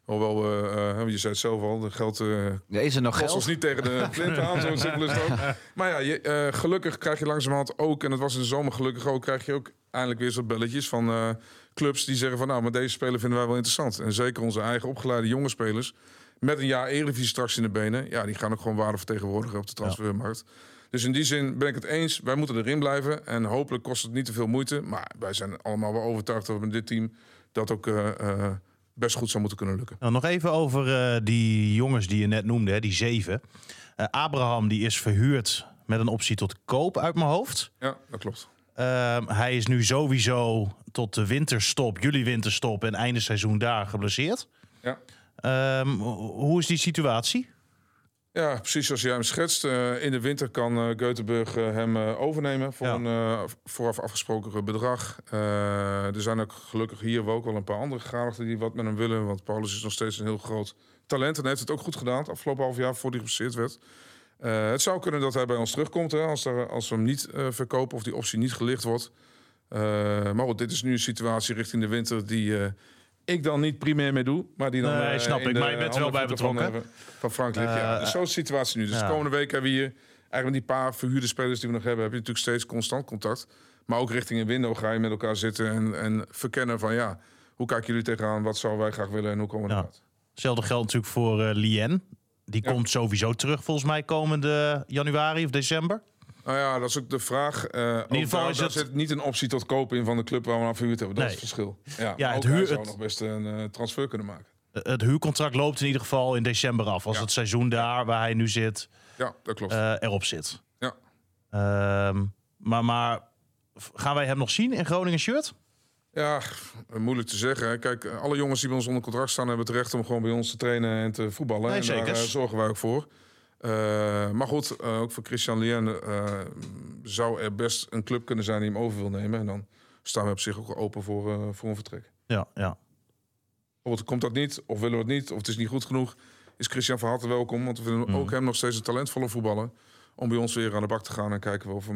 Hoewel, je zei het zelf al, de geld Is er nog kost geld? ons niet tegen de plint aan, zo simpel is het ook. Maar ja, gelukkig krijg je langzamerhand ook, en dat was in de zomer gelukkig ook, krijg je ook eindelijk weer zo'n belletjes van clubs die zeggen van nou, maar deze speler vinden wij wel interessant. En zeker onze eigen opgeleide jonge spelers, met een jaar Eredivisie straks in de benen, ja, die gaan ook gewoon waarde vertegenwoordigen op de transfermarkt. Dus in die zin ben ik het eens. Wij moeten erin blijven. En hopelijk kost het niet te veel moeite. Maar wij zijn allemaal wel overtuigd dat we met dit team dat ook best goed zou moeten kunnen lukken. Nou, nog even over die jongens die je net noemde, hè, die 7. Abraham die is verhuurd met een optie tot koop uit mijn hoofd. Ja, dat klopt. Hij is nu sowieso tot de winterstop, jullie winterstop en einde seizoen daar geblesseerd. Ja. Hoe is die situatie? Ja, precies zoals jij hem schetst. In de winter kan Göteborg hem overnemen voor een vooraf afgesproken bedrag. Er zijn ook gelukkig hier ook wel een paar andere gegadigden die wat met hem willen. Want Paulus is nog steeds een heel groot talent. En heeft het ook goed gedaan het afgelopen half jaar voordat hij geblesseerd werd. Het zou kunnen dat hij bij ons terugkomt hè, als we hem niet verkopen of die optie niet gelicht wordt. Maar goed, dit is nu een situatie richting de winter die ik dan niet primair mee doe. Maar die dan Nee, snap ik, maar je bent er wel bij betrokken. Van Frank ligt. Ja, dus zo'n is de situatie nu. Dus de komende week hebben we hier eigenlijk met die paar verhuurde spelers die we nog hebben, heb je natuurlijk steeds constant contact. Maar ook richting een window ga je met elkaar zitten en verkennen van ja, hoe kijken jullie tegenaan? Wat zouden wij graag willen en hoe komen we eruit? Hetzelfde geldt natuurlijk voor Lien. Die komt sowieso terug volgens mij komende januari of december. Nou ja, dat is ook de vraag. In ieder geval is daar het zit niet een optie tot kopen in van de club waar we aan verhuurd hebben. Dat is het verschil. Ja, het ook hij zou nog best een transfer kunnen maken. Het huurcontract loopt in ieder geval in december af. Als het seizoen daar waar hij nu zit, Ja, dat klopt. erop zit. Ja. Maar gaan wij hem nog zien in Groningen shirt? Ja, moeilijk te zeggen. Hè. Kijk, alle jongens die bij ons onder contract staan hebben het recht om gewoon bij ons te trainen en te voetballen. Nee, en zeker. daar zorgen wij ook voor. Maar goed, ook voor Christian Lien zou er best een club kunnen zijn die hem over wil nemen. En dan staan we op zich ook open voor een vertrek. Ja. Bijvoorbeeld, komt dat niet, of willen we het niet, of het is niet goed genoeg, is Christian van harte welkom. Want we vinden ook hem nog steeds een talentvolle voetballer. Om bij ons weer aan de bak te gaan en kijken we of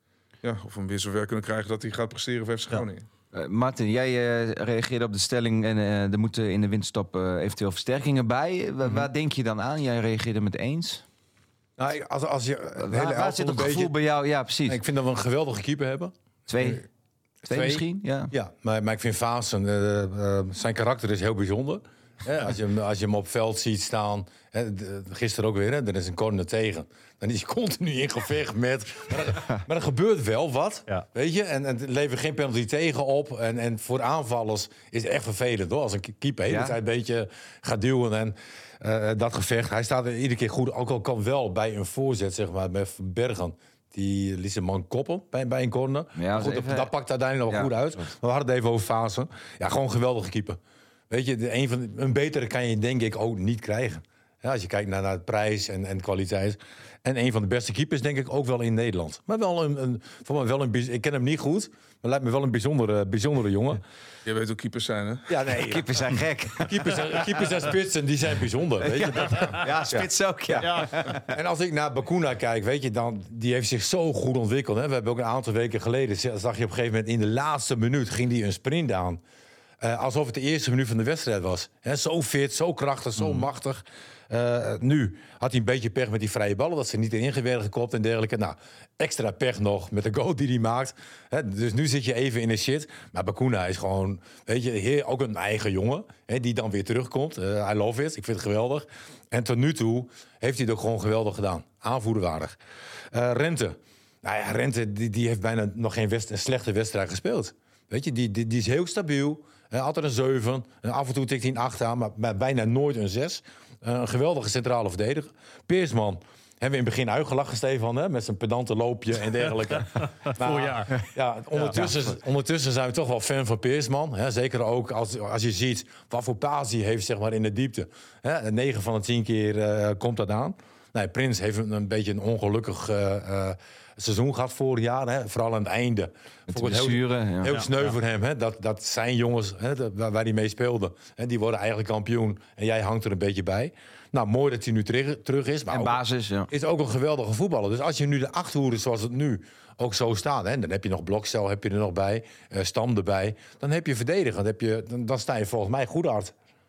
we hem weer zover kunnen krijgen dat hij gaat presteren voor FC Groningen. Martin, jij reageerde op de stelling en er moeten in de winterstop eventueel versterkingen bij. Waar denk je dan aan? Jij reageerde met eens. Nou, als je een hele Waar zit het gevoel bij jou? Ja, precies. Ik vind dat we een geweldige keeper hebben. Twee misschien? Ja. Ja, maar ik vind Vaassen, zijn karakter is heel bijzonder. Als je hem op veld ziet staan, gisteren ook weer, er is een corner tegen. Dan is hij continu in gevecht met. Maar er gebeurt wel wat, weet je. En het levert geen penalty tegen op. En voor aanvallers is het echt vervelend, hoor. Als een keeper de hele tijd een beetje gaat duwen en dat gevecht. Hij staat er iedere keer goed, ook al kan wel bij een voorzet, zeg maar, bij Bergen. Die liet zijn man koppen bij een corner. Ja, maar goed, even, dat pakt uiteindelijk nog goed uit. Maar we hadden het even over Vaassen. Ja, gewoon een geweldige keeper. Weet je, een betere kan je denk ik ook niet krijgen. Ja, als je kijkt naar de prijs en kwaliteit. En een van de beste keepers denk ik ook wel in Nederland. Maar wel ik ken hem niet goed, maar lijkt me wel een bijzondere jongen. Je weet hoe keepers zijn, hè? Ja, nee. Keepers zijn gek. Keepers en spitsen, die zijn bijzonder. Weet je? Ja, spits ook, ja. En als ik naar Bacuna kijk, weet je, dan die heeft zich zo goed ontwikkeld. Hè? We hebben ook een aantal weken geleden, zag je op een gegeven moment in de laatste minuut, ging die een sprint aan. Alsof het de eerste minuut van de wedstrijd was. He, zo fit, zo krachtig, zo machtig. Nu had hij een beetje pech met die vrije ballen. Dat ze niet erin werden gekopt en dergelijke. Nou, extra pech nog met de goal die hij maakt. Dus nu zit je even in de shit. Maar Bacuna is gewoon, weet je, ook een eigen jongen. Die dan weer terugkomt. I love it. Ik vind het geweldig. En tot nu toe heeft hij het ook gewoon geweldig gedaan. Aanvoerderwaardig. Rente. Nou ja, Rente die heeft bijna nog geen slechte wedstrijd gespeeld. Weet je, die is heel stabiel. Altijd een 7. Af en toe tikt hij een 8 aan, maar bijna nooit een 6. Een geweldige centrale verdediger. Peersman hebben we in het begin uitgelachen, Stefan, hè? Met zijn pedante loopje en dergelijke. Voorjaar. Ja, ondertussen zijn we toch wel fan van Peersman. Hè? Zeker ook als je ziet wat voor paas hij heeft, zeg maar, in de diepte. Hè? 9 van de 10 keer komt dat aan. Nee, Prins heeft een beetje een ongelukkig seizoen gehad vorig jaar. Hè? Vooral aan het einde. Heel sneu voor hem. Hè? Dat zijn jongens, hè, waar hij mee speelde. Hè? Die worden eigenlijk kampioen. En jij hangt er een beetje bij. Nou, mooi dat hij nu terug is. Maar en basis, is ook een geweldige voetballer. Dus als je nu de achterhoede zoals het nu ook zo staat. Hè? Dan heb je nog Blokcel heb je er nog bij. Stam erbij. Dan heb je verdedigen. Dan sta je volgens mij goed hard.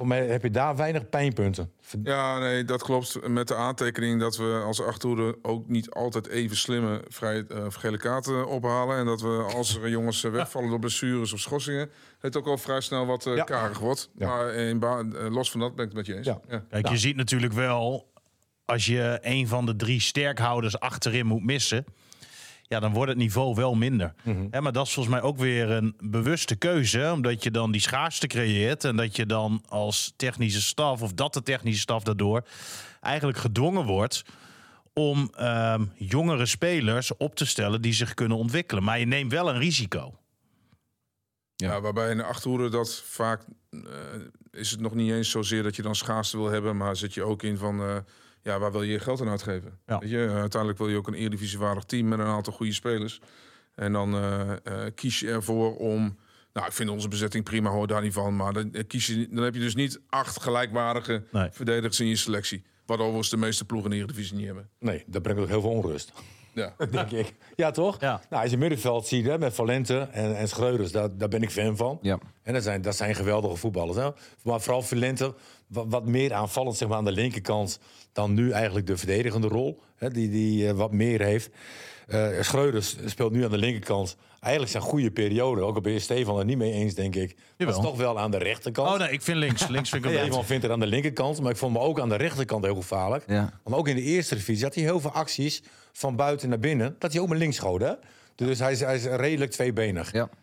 Voor mij heb je daar weinig pijnpunten. Ja, nee, dat klopt. Met de aantekening dat we als achterhoede ook niet altijd even slimme gele kaarten ophalen. En dat we als er jongens wegvallen door blessures of schorsingen, het ook al vrij snel wat karig wordt. Ja. Maar los van dat ben ik het met je eens. Ja. Ja. Kijk, je ziet natuurlijk wel, als je een van de 3 sterkhouders achterin moet missen, ja, dan wordt het niveau wel minder. Maar dat is volgens mij ook weer een bewuste keuze, omdat je dan die schaarste creëert en dat je dan als technische staf, of dat de technische staf daardoor eigenlijk gedwongen wordt om jongere spelers op te stellen die zich kunnen ontwikkelen. Maar je neemt wel een risico. Ja, waarbij in de achterhoede dat vaak is het nog niet eens zozeer dat je dan schaarste wil hebben, maar zit je ook in van waar wil je je geld aan uitgeven? Ja. Weet je, uiteindelijk wil je ook een eredivisiewaardig team met een aantal goede spelers. En dan kies je ervoor om, nou, ik vind onze bezetting prima, hoor daar niet van, maar dan heb je dus niet 8 gelijkwaardige verdedigers in je selectie. Wat overigens de meeste ploegen in de Eredivisie niet hebben. Nee, dat brengt ook heel veel onrust. Ja. Denk ik. Ja, toch? Ja. Nou, als je middenveld ziet, hè, met Valente en Schreuders, daar ben ik fan van. Ja. En dat zijn geweldige voetballers. Hè? Maar vooral Valente, wat meer aanvallend, zeg maar, aan de linkerkant dan nu eigenlijk de verdedigende rol. Hè, die wat meer heeft. Schreuders speelt nu aan de linkerkant eigenlijk zijn goede periode. Ook al ben je Stefan er niet mee eens, denk ik. Dat is toch wel aan de rechterkant. Oh nee, ik vind links. Links vind ik Ja, hem iemand vindt het aan de linkerkant, maar ik vond me ook aan de rechterkant heel gevaarlijk. Ja. Want ook in de eerste divisie had hij heel veel acties van buiten naar binnen. Dat hij ook met links schoot, hè? Dus hij is redelijk tweebenig. Ja.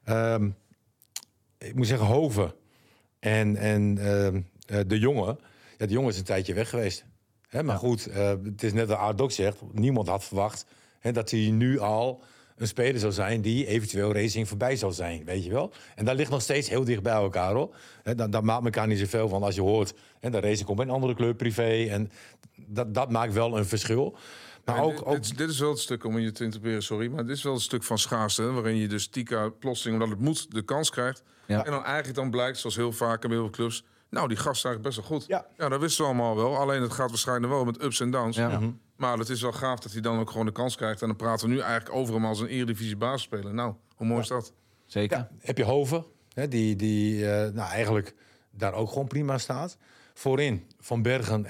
Ik moet zeggen, Hoven en de jongen. Ja, de jongen is een tijdje weg geweest. Hè, maar goed, het is net wat Aard ook zegt. Niemand had verwacht dat hij nu al een speler zou zijn die eventueel Racing voorbij zou zijn, weet je wel. En dat ligt nog steeds heel dicht bij elkaar, hoor. Dat maakt elkaar niet zoveel van als je hoort. De Racing komt bij een andere club, privé. En dat maakt wel een verschil. Maar Dit is wel het stuk, om je te interpreteren, sorry. Maar dit is wel het stuk van schaarste, waarin je dus Tika plotseling, omdat het moet, de kans krijgt. Ja. En dan eigenlijk dan blijkt, zoals heel vaak en bij heel veel clubs, nou, die gast is eigenlijk best wel goed. Ja. Dat wisten we allemaal wel. Alleen het gaat waarschijnlijk wel met ups en downs. Ja. Maar het is wel gaaf dat hij dan ook gewoon de kans krijgt. En dan praten we nu eigenlijk over hem als een eredivisie basisspeler. Nou, hoe mooi is dat? Zeker. Ja, heb je Hoven, die eigenlijk daar ook gewoon prima staat. Voorin Van Bergen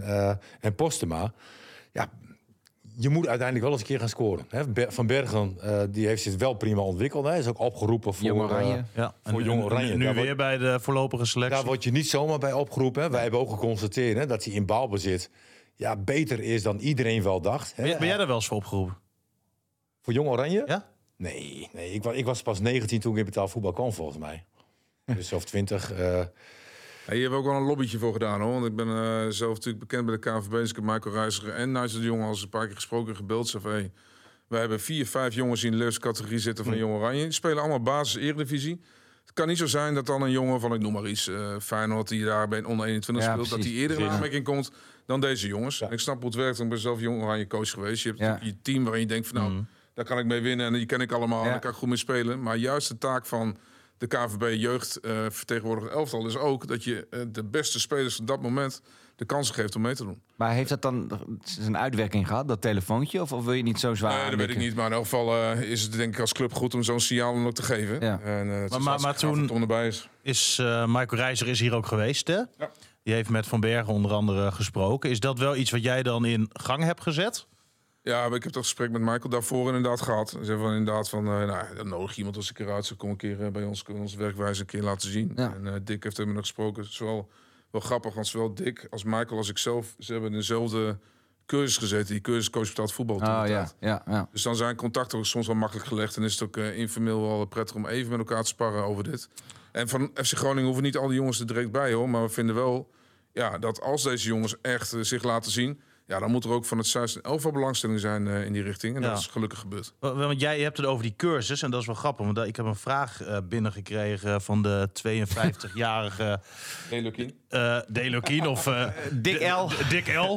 en Postema. Ja, je moet uiteindelijk wel eens een keer gaan scoren. Van Bergen die heeft zich wel prima ontwikkeld. Hij is ook opgeroepen voor Jong Oranje. voor Jong Oranje. Nu Daar weer bij de voorlopige selectie. Daar word je niet zomaar bij opgeroepen. Hè. Wij hebben ook geconstateerd dat hij in balbezit beter is dan iedereen wel dacht. Hè. Ben jij daar wel eens voor opgeroepen? Voor Jong Oranje? Ja? Nee. Ik was pas 19 toen ik in betaald voetbal kwam, volgens mij. Dus of 20. Hier hebben we ook wel een lobbytje voor gedaan, hoor. Want ik ben zelf natuurlijk bekend bij de KNVB. Dus ik heb Michael Reiziger en Nigel de Jong al eens een paar keer gesproken en gebeld. Zei van, hey, wij hebben 4, 5 jongens in de leeftijdscategorie zitten van Jong Oranje. Die spelen allemaal basis Eredivisie. Het kan niet zo zijn dat dan een jongen van, ik noem maar iets, Feyenoord, die daar bij een onder 21 speelt, dat die eerder in aanmerking komt dan deze jongens. Ja. En ik snap hoe het werkt, want ik ben zelf Jong Oranje coach geweest. Je hebt natuurlijk je team waarin je denkt van, nou, daar kan ik mee winnen en die ken ik allemaal en daar kan ik goed mee spelen. Maar juist de taak van de KNVB jeugd vertegenwoordigd elftal is ook dat je de beste spelers op dat moment de kansen geeft om mee te doen. Maar heeft dat dan een uitwerking gehad, dat telefoontje? Of wil je niet zo zwaar Nee, dat weet ik niet. Maar in elk geval is het denk ik als club goed om zo'n signaal dan ook te geven. Ja. En, maar toen onderbij is Michael Reiziger is hier ook geweest, hè? Ja. Die heeft met Van Bergen onder andere gesproken. Is dat wel iets wat jij dan in gang hebt gezet? Ja, ik heb dat gesprek met Michael daarvoor inderdaad gehad. Ze hebben inderdaad van, dan nodig iemand als ik eruit zou komen een keer bij ons onze werkwijze een keer laten zien. Ja. En Dick heeft hem nog gesproken. Zowel wel grappig, want zowel Dick als Michael als ik zelf, ze hebben in dezelfde cursus gezeten. Die cursus coach betaald voetbal. Ja. Dus dan zijn contacten ook soms wel makkelijk gelegd. En is het ook informeel wel prettig om even met elkaar te sparren over dit. En van FC Groningen hoeven niet al die jongens er direct bij, hoor. Maar we vinden wel dat als deze jongens echt zich laten zien, dan moet er ook van het 16 elftal belangstelling zijn in die richting. En dat is gelukkig gebeurd. Want jij hebt het over die cursus. En dat is wel grappig. Want ik heb een vraag binnengekregen van de 52-jarige Delokien of Dick L. Dick L.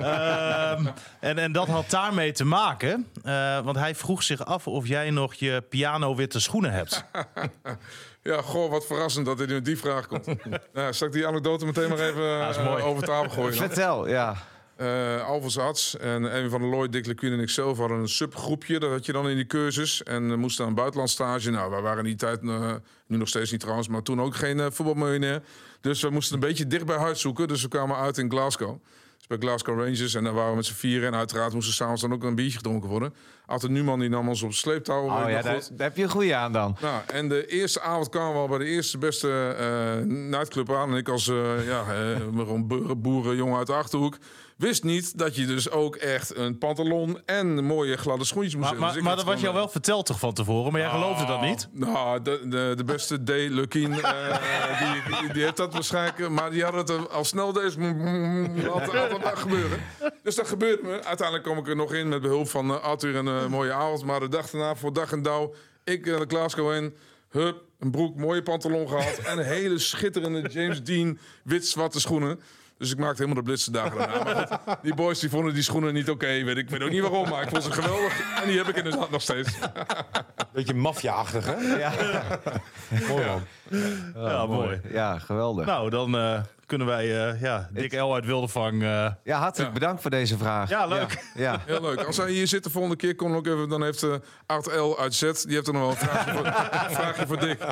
En dat had daarmee te maken. Want hij vroeg zich af of jij nog je piano-witte schoenen hebt. Ja, goh, wat verrassend dat dit nu die vraag komt. Zal ik die anekdote meteen maar even over tafel gooien? Vertel, ja. Alvers Arts en een van de Lloyd, Dick Lekuin en ikzelf hadden een subgroepje. Dat had je dan in die cursus. En moesten aan buitenlandstage. Nou, wij waren in die tijd, nu nog steeds niet trouwens, maar toen ook geen voetbalmiljonair. Dus we moesten een beetje dicht bij huis zoeken. Dus we kwamen uit in Glasgow. Dus bij Glasgow Rangers. En daar waren we met z'n vieren. En uiteraard moesten s'avonds dan ook een biertje gedronken worden. Arthur Newman die nam ons op sleeptouw. Daar heb je een goede aan dan. Nou, en de eerste avond kwamen we al bij de eerste beste nightclub aan. En ik als boerenjongen uit de Achterhoek wist niet dat je dus ook echt een pantalon en mooie gladde schoentjes moest hebben. Dus maar dat was jou wel verteld toch van tevoren, maar jij geloofde dat niet? Nou, de beste D. Lukien, die heeft dat waarschijnlijk. Maar die had het al snel deze altijd gebeuren. Dus dat gebeurde me. Uiteindelijk kom ik er nog in met behulp van Arthur en een mooie avond. Maar de dag daarna voor dag en dauw, ik de Glasgow in. Hup, een broek, mooie pantalon gehad. En een hele schitterende James Dean wit-zwarte schoenen. Dus ik maakte helemaal de blitse dagen daarna. Maar goed, die boys die vonden die schoenen niet oké. Ik weet ook niet waarom, maar ik vond ze geweldig. En die heb ik inderdaad nog steeds. Beetje maffia-achtig, hè? Ja, Mooi man. Ja, mooi. ja geweldig. Nou, dan kunnen wij Dick L. uit Wildevang... Ja, hartelijk bedankt voor deze vraag. Ja, leuk. Ja. Heel leuk. Als hij hier zit de volgende keer, kom ook even. Dan heeft Art L. uit Z. Die heeft er nog wel een vraagje voor Dick.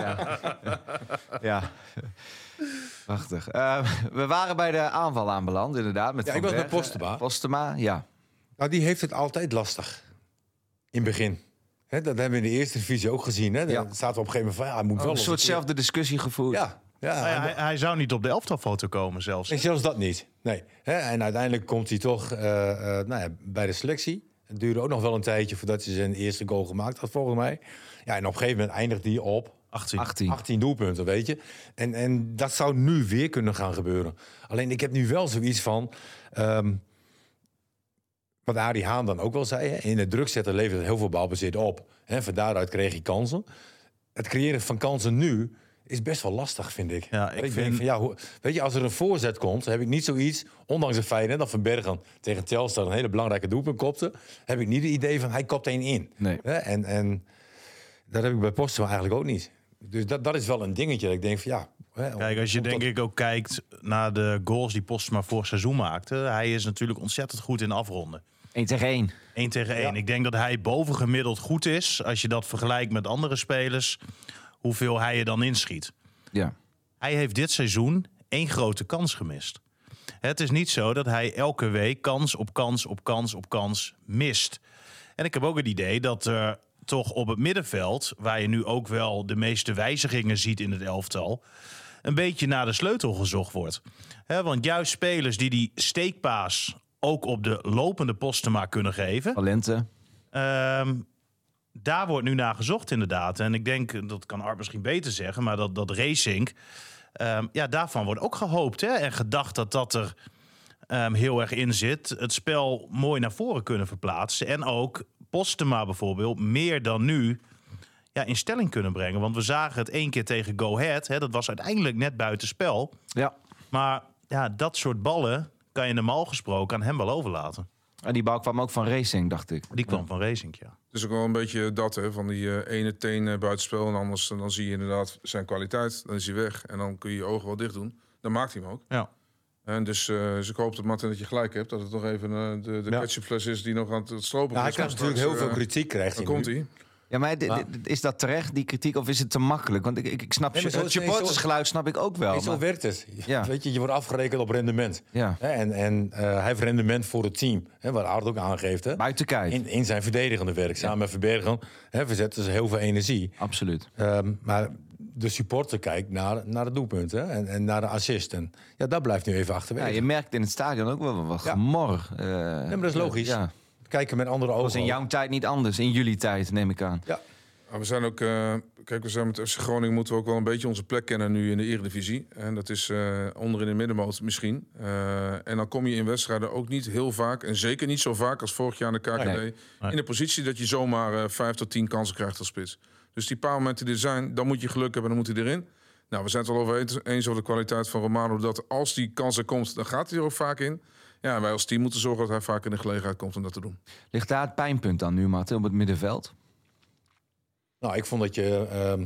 Ja. Prachtig. We waren bij de aanval aanbeland, inderdaad. Met Ja, Van ik was bij Bergen. Postema. Postema, ja. Nou, die heeft het altijd lastig. In het begin. Hè, dat hebben we in de eerste divisie ook gezien. Hè? Ja. Dan zaten we op een gegeven moment van... Ja, hij moet wel Een eens soortzelfde discussie gevoerd. Ja, Hij zou niet op de elftalfoto komen zelfs. Nee, zelfs dat niet. Nee. Hè? En uiteindelijk komt hij toch bij de selectie. Het duurde ook nog wel een tijdje voordat hij zijn eerste goal gemaakt had, volgens mij. Ja, en op een gegeven moment eindigt hij op 18 doelpunten, weet je. En dat zou nu weer kunnen gaan gebeuren. Alleen ik heb nu wel zoiets van... wat Arie Haan dan ook wel zei, hè? In het druk zetten levert het heel veel balbezit op. Hè? Van daaruit kreeg hij kansen. Het creëren van kansen nu is best wel lastig, vind ik. Ja, ik denk van, weet je, als er een voorzet komt, heb ik niet zoiets, ondanks het feit dat Van Bergen tegen Telstar een hele belangrijke doelpunt kopte, heb ik niet het idee van hij kopt één in. Nee. Hè? En dat heb ik bij Postema eigenlijk ook niet. Dus dat is wel een dingetje. Dat ik denk van ja. Hè, Kijk, als je denk ik ook kijkt naar de goals die Postema vorig seizoen maakte, hij is natuurlijk ontzettend goed in afronden. 1 tegen 1. 1 tegen 1. Ja. Ik denk dat hij bovengemiddeld goed is. Als je dat vergelijkt met andere spelers, hoeveel hij er dan inschiet. Ja. Hij heeft dit seizoen 1 grote kans gemist. Het is niet zo dat hij elke week kans op kans op kans op kans mist. En ik heb ook het idee dat er toch op het middenveld, waar je nu ook wel de meeste wijzigingen ziet in het elftal, een beetje naar de sleutel gezocht wordt. Want juist spelers die steekpaas ook op de lopende Postema kunnen geven, Valente. daar wordt nu naar gezocht inderdaad. En ik denk, dat kan Art misschien beter zeggen, maar dat Racing, daarvan wordt ook gehoopt en gedacht dat er heel erg in zit. Het spel mooi naar voren kunnen verplaatsen. En ook Postema bijvoorbeeld meer dan nu in stelling kunnen brengen. Want we zagen het 1 keer tegen Go Ahead. Dat was uiteindelijk net buitenspel. Ja. Maar dat soort ballen kan je normaal gesproken aan hem wel overlaten. En die bal kwam ook van Racing, dacht ik. Die kwam van Racing, ja. Het is ook wel een beetje dat, hè, van die ene teen buitenspel. En anders dan zie je inderdaad zijn kwaliteit. Dan is hij weg. En dan kun je je ogen wel dicht doen. Dan maakt hij hem ook. Ja. En dus ik hoop dat Martin dat je gelijk hebt. Dat het nog even de ketchupfles is die nog aan het stropen is. hij krijgt natuurlijk heel veel kritiek. Dan komt hij. Ja, maar is dat terecht, die kritiek, of is het te makkelijk? Want ik snap, Nee, maar zo- het supportersgeluid snap ik ook wel. Nee, zo maar- werkt het. Ja. Weet je wordt afgerekend op rendement. Ja. Hè, en hij heeft rendement voor het team. Hè, wat Aard ook aangeeft. Hè, Buiten kijf. in zijn verdedigende werk. Samen met Verbergen verzetten ze heel veel energie. Absoluut. Maar de supporter kijkt naar het doelpunt en naar de assist. En dat blijft nu even Ja, achterwege. je merkt in het stadion ook wel wat Ja. gemor. maar dat is logisch. Ja. Kijken met andere Dat was ogen. in jouw tijd niet anders. In jullie tijd, neem ik aan. Ja. Maar we zijn ook, kijk, we zijn met FC Groningen moeten we ook wel een beetje onze plek kennen nu in de Eredivisie. En dat is onder in de middenmoot misschien. En dan kom je in wedstrijden ook niet heel vaak, en zeker niet zo vaak als vorig jaar in de KKD, Nee. in de positie dat je zomaar 5 tot 10 kansen krijgt als spits. Dus die paar momenten die er zijn, dan moet je geluk hebben, dan moet hij erin. Nou, we zijn het al over eens over de kwaliteit van Romano, dat als die kans er komt, dan gaat hij er ook vaak in. Ja, en wij als team moeten zorgen dat hij vaak in de gelegenheid komt om dat te doen. Ligt daar het pijnpunt dan nu, Martin, op het middenveld? Nou, ik vond dat je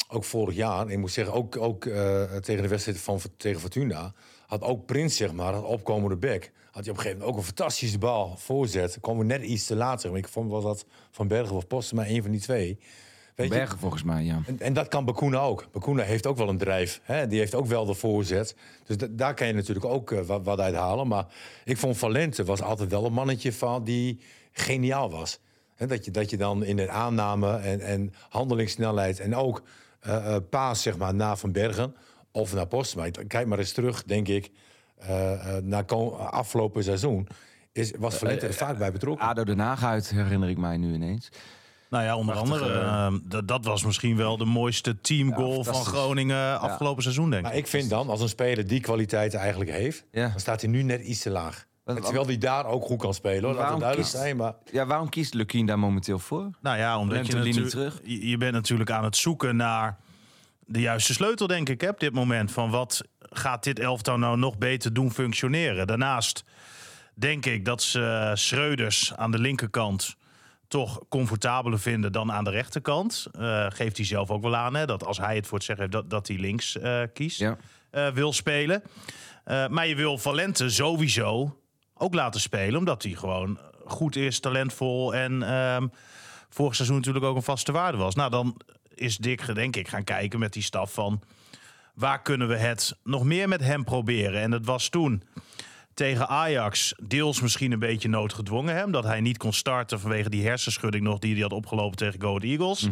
ook vorig jaar, ik moet zeggen, ook tegen de wedstrijd tegen Fortuna, had ook Prins, zeg maar, dat opkomende bek, had hij op een gegeven moment ook een fantastische bal voorzet. Komen we net iets te laat, zeg maar. Ik vond wel dat Van Bergen of Posten, maar een van die twee. Bergen volgens mij, ja. En dat kan Bacuna ook. Bacuna heeft ook wel een drijf. Hè? Die heeft ook wel de voorzet. Dus daar kan je natuurlijk ook wat uit halen. Maar ik vond Valente was altijd wel een mannetje van die geniaal was. Hè? Dat je dan in de aanname en handelingssnelheid en ook paas, zeg maar, naar Van Bergen of naar Postma. Kijk maar eens terug, denk ik, naar afgelopen seizoen. Was Valente er vaak bij betrokken. ADO Den Haag uit, herinner ik mij nu ineens. Nou ja, onder andere, dat was misschien wel de mooiste teamgoal van Groningen afgelopen seizoen, denk ik. Maar ik vind dan, als een speler die kwaliteit eigenlijk heeft, dan staat hij nu net iets te laag. Terwijl hij daar ook goed kan spelen, hoor. Laat het duidelijk zijn. Maar... Ja, waarom kiest Lukien daar momenteel voor? Nou ja, omdat je bent natuurlijk aan het zoeken naar de juiste sleutel, denk ik, op dit moment. Van wat gaat dit elftal nou nog beter doen functioneren? Daarnaast denk ik dat ze Schreuders aan de linkerkant toch comfortabeler vinden dan aan de rechterkant. Geeft hij zelf ook wel aan, hè, dat als hij het voor het zeggen heeft, dat hij links kiest, wil spelen. Maar je wil Valente sowieso ook laten spelen, omdat hij gewoon goed is, talentvol en vorig seizoen natuurlijk ook een vaste waarde was. Nou, dan is Dick, denk ik, gaan kijken met die staf van waar kunnen we het nog meer met hem proberen. En dat was toen tegen Ajax deels misschien een beetje noodgedwongen. Hè, omdat hij niet kon starten vanwege die hersenschudding nog die hij had opgelopen tegen Go Ahead Eagles.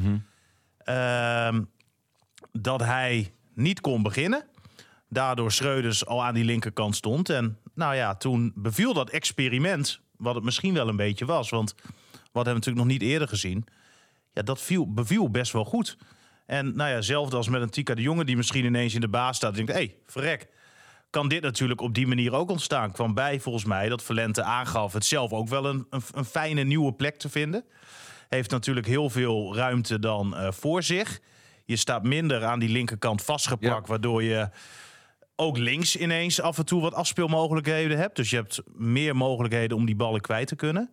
Dat hij niet kon beginnen. Daardoor Schreuders al aan die linkerkant stond. En nou ja, toen beviel dat experiment, wat het misschien wel een beetje was. Want wat hebben we natuurlijk nog niet eerder gezien. Ja, dat beviel best wel goed. En nou ja, hetzelfde als met een Tika de Jonge die misschien ineens in de baas staat. En denkt, verrek. Kan dit natuurlijk op die manier ook ontstaan. Kwam bij volgens mij dat Valente aangaf het zelf ook wel een fijne nieuwe plek te vinden. Heeft natuurlijk heel veel ruimte dan voor zich. Je staat minder aan die linkerkant vastgepakt, waardoor je ook links ineens af en toe wat afspeelmogelijkheden hebt. Dus je hebt meer mogelijkheden om die ballen kwijt te kunnen.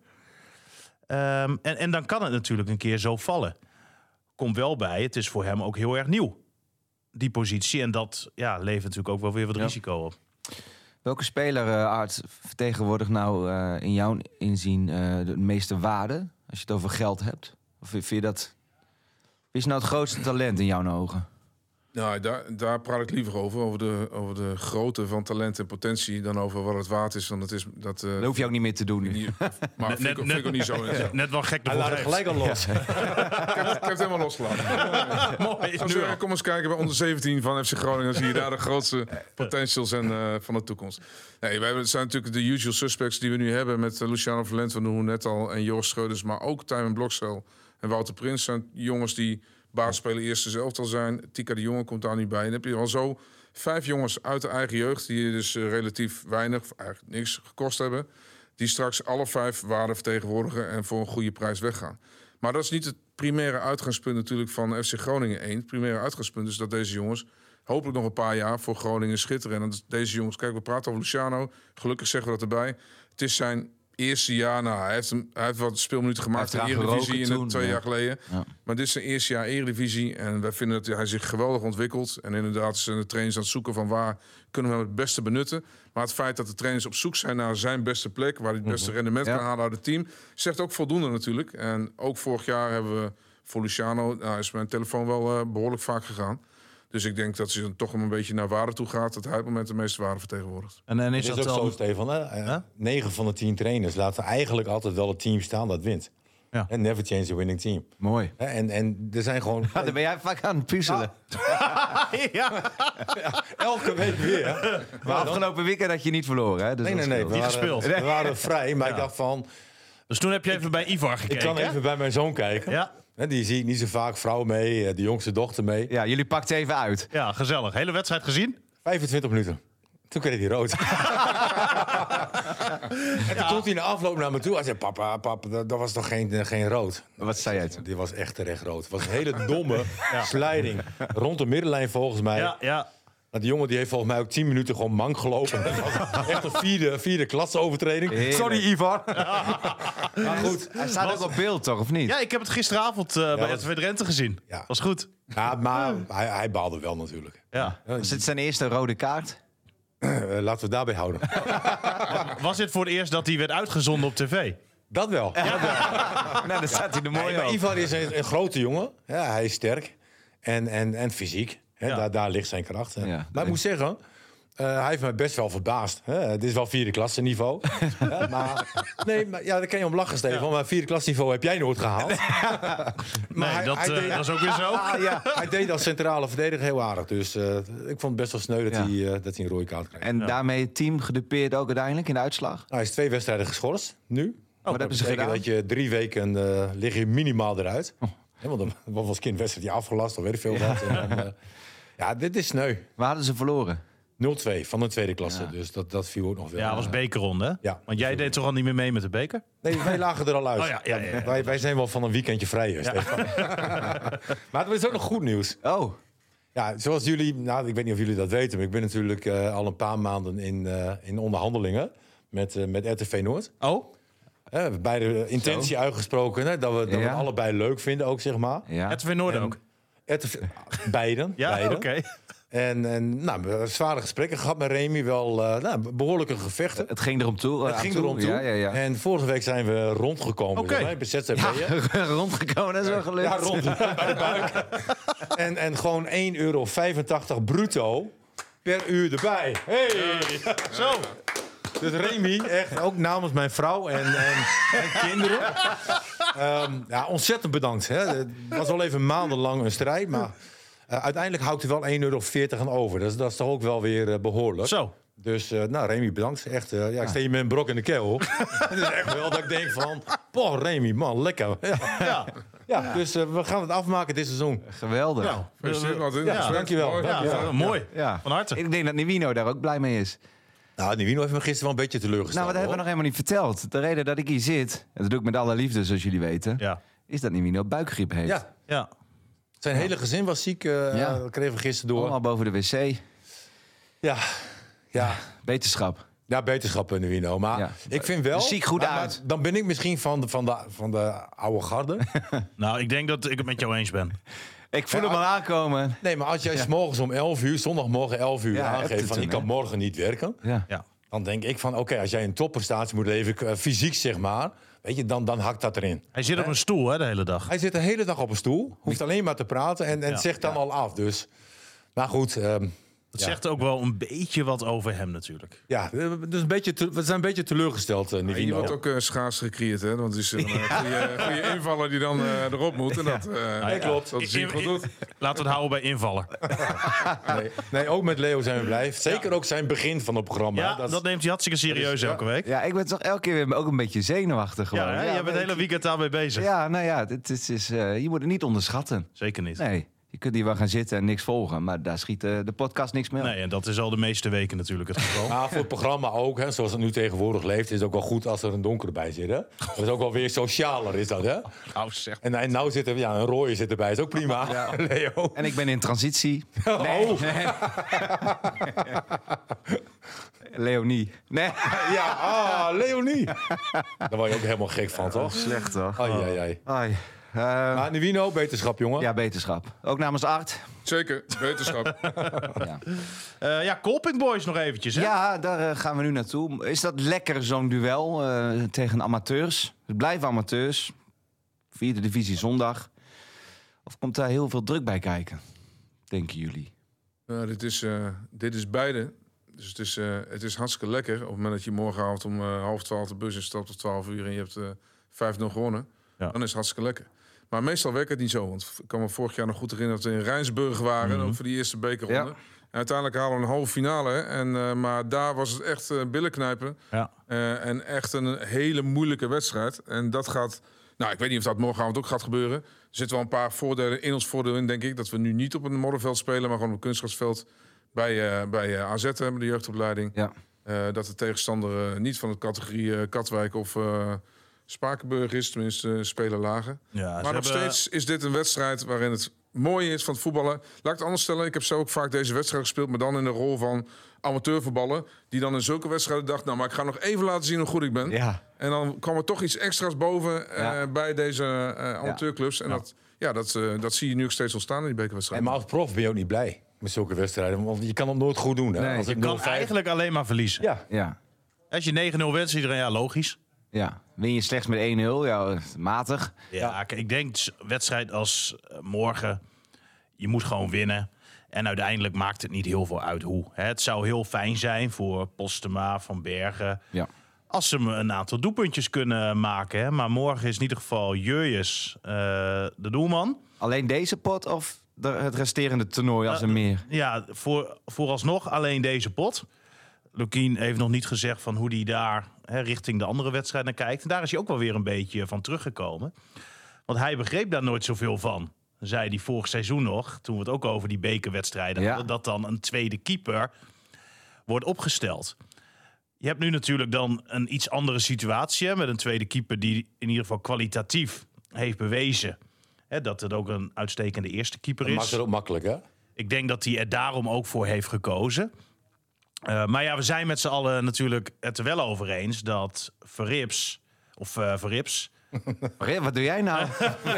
En dan kan het natuurlijk een keer zo vallen. Komt wel bij, het is voor hem ook heel erg nieuw, die positie. En dat levert natuurlijk ook wel weer wat risico op. Welke speler, Aart, vertegenwoordigt nou in jouw inzien de meeste waarde als je het over geld hebt? Of vind je dat? Wie is nou het grootste talent in jouw ogen? Nou, daar praat ik liever over de grootte van talent en potentie dan over wat het waard is. Want dat hoef je ook niet meer te doen nu. Maar vind ik ook niet zo. Net wel gek. Hij laat het gelijk al los. Ik heb het helemaal losgelaten. Mooi. Kom eens kijken bij onder 17 van FC Groningen. Dan zie je daar de grootste potentials van de toekomst. Nee, wij zijn natuurlijk de usual suspects die we nu hebben met Luciano Valente, we noemen net al, en Joost Schreuders, maar ook Tijmen Blokcel en Wouter Prins zijn jongens die basisspeler eerste zelftal zijn. Tika de Jonge komt daar niet bij. En dan heb je al zo 5 jongens uit de eigen jeugd, die dus relatief weinig, eigenlijk niks gekost hebben, die straks alle 5 waarden vertegenwoordigen en voor een goede prijs weggaan. Maar dat is niet het primaire uitgangspunt natuurlijk van FC Groningen 1. Het primaire uitgangspunt is dat deze jongens hopelijk nog een paar jaar voor Groningen schitteren. En dat deze jongens, kijk, we praten over Luciano. Gelukkig zeggen we dat erbij. Het is zijn eerste jaar, hij heeft wat speelminuten gemaakt in de Eredivisie 2 jaar geleden. Ja. Maar dit is zijn eerste jaar Eredivisie. En wij vinden dat hij zich geweldig ontwikkelt. En inderdaad zijn de trainers aan het zoeken van waar kunnen we hem het beste benutten. Maar het feit dat de trainers op zoek zijn naar zijn beste plek, waar hij het beste rendement kan halen uit het team, zegt ook voldoende natuurlijk. En ook vorig jaar hebben we voor Luciano, is mijn telefoon wel behoorlijk vaak gegaan. Dus ik denk dat ze dan toch een beetje naar waarde toe gaat, dat hij op het moment de meeste waarde vertegenwoordigt. En is dat ook zo, Stefan? 9 van de 10 trainers laten eigenlijk altijd wel het team staan dat wint. Ja. En never change a winning team. Mooi. En er zijn gewoon... Dan ben jij vaak aan het puzzelen. Elke week weer. Maar afgelopen weekend had je niet verloren, hè? Dus nee. We waren vrij, maar ik dacht van... Dus toen heb je even bij Ivar gekeken. Ik kan even bij mijn zoon kijken. Ja. Die zie ik niet zo vaak. Vrouw mee, de jongste dochter mee. Ja, jullie pakten even uit. Ja, gezellig. Hele wedstrijd gezien? 25 minuten. Toen kreeg hij rood. En toen komt hij na afloop naar me toe. Hij zei, papa, dat was toch geen rood? Wat zei jij toen? Die was echt terecht rood. Het was een hele domme sliding. Rond de middenlijn volgens mij. Ja. Die jongen die heeft volgens mij ook 10 minuten gewoon mank gelopen. Dat was echt een vierde klasseovertreding. Heerlijk. Sorry, Ivar. Maar goed, hij staat ook op beeld, toch? Of niet? Ja, ik heb het gisteravond bij RTV Drenthe gezien. Ja. Was goed. Ja, maar hij baalde wel natuurlijk. Ja. Was dit zijn eerste rode kaart? Laten we het daarbij houden. Was dit voor het eerst dat hij werd uitgezonden op tv? Dat wel. Nou, dan staat hij er mooi Maar op. Ivar is een grote jongen. Ja, hij is sterk. En fysiek. Hè, Ja. daar ligt zijn kracht. Hè. Ja. Maar ik moet zeggen, hij heeft me best wel verbaasd. Hè. Het is wel 4e klasse niveau. Ja, maar daar kan je om lachen, Stefan. Maar 4e klasse niveau heb jij nooit gehaald. Nee, hij dat deed- is ook weer zo. Hij deed als centrale verdediger heel aardig. Dus ik vond het best wel sneu dat, dat hij een rode kaart kreeg. En daarmee het team gedupeerd ook uiteindelijk in de uitslag. Hij is 2 wedstrijden geschorst, nu. Wat hebben ze betekent gedaan? dat je 3 weken lig je minimaal eruit. Ja, want dan was als kind wedstrijd die afgelast, of weet ik veel wat. En dan, ja, dit is sneu. 0-2 Waar hadden ze verloren? van de tweede klasse. Ja. Dus dat viel ook nog wel. Ja, was bekerronde, hè? Ja. Want jij deed toch al niet meer mee met de beker? Nee, wij lagen er al uit. Oh ja. Wij zijn wel van een weekendje vrij. Stefan. Maar er is ook nog goed nieuws. Oh, Ja, zoals jullie, ik weet niet of jullie dat weten, maar ik ben natuurlijk al een paar maanden in onderhandelingen met RTV Noord. Oh? We hebben beide intentie uitgesproken, hè, dat we het allebei leuk vinden ook, zeg maar. ja. RTV Noord ook? RTV, beiden. Ja, beiden. oké. En we hebben zware gesprekken gehad met Remy, wel behoorlijke gevechten. Het ging erom toe. Het ging erom toe. Ja. En vorige week zijn we rondgekomen. Oké. Bij ZZP'er. Rondgekomen, dat is wel gelukt. Ja, rond bij de buik. En gewoon €1,85 bruto per uur erbij. Hey! Zo. Dus Remy, echt ook namens mijn vrouw en kinderen. Ontzettend bedankt. Hè. Het was al even maandenlang een strijd, maar uiteindelijk houdt hij wel €1,40 aan over. Dat is toch ook wel weer behoorlijk. Zo. Dus Remy, bedankt. Echt, ik steek je met een brok in de keel. Het is echt wel dat ik denk van, Remy, man, lekker. Ja, dus we gaan het afmaken dit seizoen. Geweldig. Nou, Gefeliciteerd, Martin. Ja, dankjewel. Mooi. ja, mooi. Ja. Van harte. Ik denk dat Nivino daar ook blij mee is. Nou, Nivino heeft me gisteren wel een beetje teleurgesteld. Nou, dat hebben we nog helemaal niet verteld. De reden dat ik hier zit, en dat doe ik met alle liefde, zoals jullie weten, Ja. is dat Nivino buikgriep heeft. Ja, Ja. zijn hele gezin was ziek. Dat kregen we gisteren door. Allemaal boven de wc. Ja, Beterschap. ja, beterschap Nivino. Maar Ja. ik vind wel... Ziek goed maar uit. dan ben ik misschien van de oude garde. Nou, ik denk dat ik het met jou eens ben. Ik voel hem al aankomen. Nee, maar als jij 's morgens om 11 uur, zondagmorgen 11 uur, Ja, aangeeft hebt van het ik toen, kan morgen niet werken. Ja. Ja. Dan denk ik van oké, als jij een topprestatie moet leveren, fysiek zeg maar, weet je, dan hakt dat erin. Hij zit op een stoel, hè, de hele dag. Hij zit de hele dag op een stoel, hoeft alleen maar te praten en zegt dan al af. Dus, maar goed, Dat zegt ook wel een beetje wat over hem natuurlijk. ja, dus we zijn een beetje teleurgesteld, Hier Nivino. wordt ook schaars gecreëerd, hè? Want het is een goede invaller die dan erop moet. En dat klopt. Dat zie je goed doet. Laten we het houden bij invallen. Nee, ook met Leo zijn we blij. Zeker ook zijn begin van het programma. Ja, dat neemt hij hartstikke serieus elke week. Ja, ik ben toch elke keer weer ook een beetje zenuwachtig gewoon. Ja, hè? Jij bent het hele weekend daarmee bezig. Ja, nou ja, je moet het niet onderschatten. Zeker niet. Nee, je kunt hier wel gaan zitten en niks volgen, maar daar schiet de podcast niks meer op. Nee, en dat is al de meeste weken natuurlijk het geval. Maar voor het programma ook, hè, zoals het nu tegenwoordig leeft, is het ook wel goed als er een donkere bij zit. Hè? Dat is ook wel weer socialer, is dat, hè? Nou, zeg. En nou zit er een rode zit erbij, is ook prima. Leo. En ik ben in transitie. Oh. Nee. Leonie. Nee. Ja, Leonie. Daar word je ook helemaal gek van, toch? Slecht toch? Ai. Ai. Maar Nivino, beterschap, jongen. Ja, beterschap. Ook namens Art. Zeker, wetenschap. Ja, Colping Boys nog eventjes, hè? ja daar gaan we nu naartoe. Is dat lekker, zo'n duel tegen amateurs? Het blijven amateurs. 4e divisie zondag. Of komt daar heel veel druk bij kijken? Denken jullie? Nou, dit is beide. Dus het is hartstikke lekker. Op het moment dat je morgenavond om 11:30 de bus instapt of 12 uur en je hebt 5-0 gewonnen, dan is het hartstikke lekker. Maar meestal werkt het niet zo. Want ik kan me vorig jaar nog goed herinneren dat we in Rijnsburg waren, ook voor die eerste bekerronde. Ja. En uiteindelijk halen we een halve finale. Maar daar was het echt billen knijpen. Ja. En echt een hele moeilijke wedstrijd. En dat gaat... Nou, ik weet niet of dat morgenavond ook gaat gebeuren. Er zitten wel een paar voordelen in ons voordeel in, denk ik. Dat we nu niet op een modderveld spelen, maar gewoon op een kunstgrasveld bij AZ hebben, de jeugdopleiding. Ja. Dat de tegenstander niet van de categorie Katwijk of Spakenburg is. Tenminste, spelen lager. Ja, Maar nog steeds is dit een wedstrijd waarin het mooie is van het voetballen... Laat ik het anders stellen. Ik heb zelf ook vaak deze wedstrijd gespeeld... maar dan in de rol van amateurvoetballer... die dan in zulke wedstrijden dacht... nou, maar ik ga nog even laten zien hoe goed ik ben. Ja. En dan kwam er toch iets extra's boven bij deze amateurclubs. En dat zie je nu ook steeds ontstaan in die bekerwedstrijden. Maar als prof ben je ook niet blij met zulke wedstrijden. Want je kan het nooit goed doen. Hè? Nee, als Je kan eigenlijk alleen maar verliezen. Ja. Ja. Als je 9-0 wint, is iedereen, ja, logisch. Ja. Win je slechts met 1-0, ja, matig. Ja, kijk, ik denk wedstrijd als morgen, je moet gewoon winnen. En uiteindelijk maakt het niet heel veel uit hoe. Het zou heel fijn zijn voor Postema, Van Bergen... Ja. als ze een aantal doelpuntjes kunnen maken. Hè. Maar morgen is in ieder geval Jurjes de doelman. Alleen deze pot of het resterende toernooi als er meer? Ja, vooralsnog alleen deze pot. Lukien heeft nog niet gezegd van hoe hij daar richting de andere wedstrijd naar kijkt. En daar is hij ook wel weer een beetje van teruggekomen. Want hij begreep daar nooit zoveel van. Zei hij vorig seizoen nog, toen we het ook over die bekerwedstrijden hadden... dat dan een tweede keeper wordt opgesteld. Je hebt nu natuurlijk dan een iets andere situatie... met een tweede keeper die in ieder geval kwalitatief heeft bewezen... dat het ook een uitstekende eerste keeper Dat is. maakt het ook makkelijk, hè? Ik denk dat hij er daarom ook voor heeft gekozen. Maar ja, we zijn met z'n allen natuurlijk het er wel over eens... dat Verrips... Wat doe jij nou?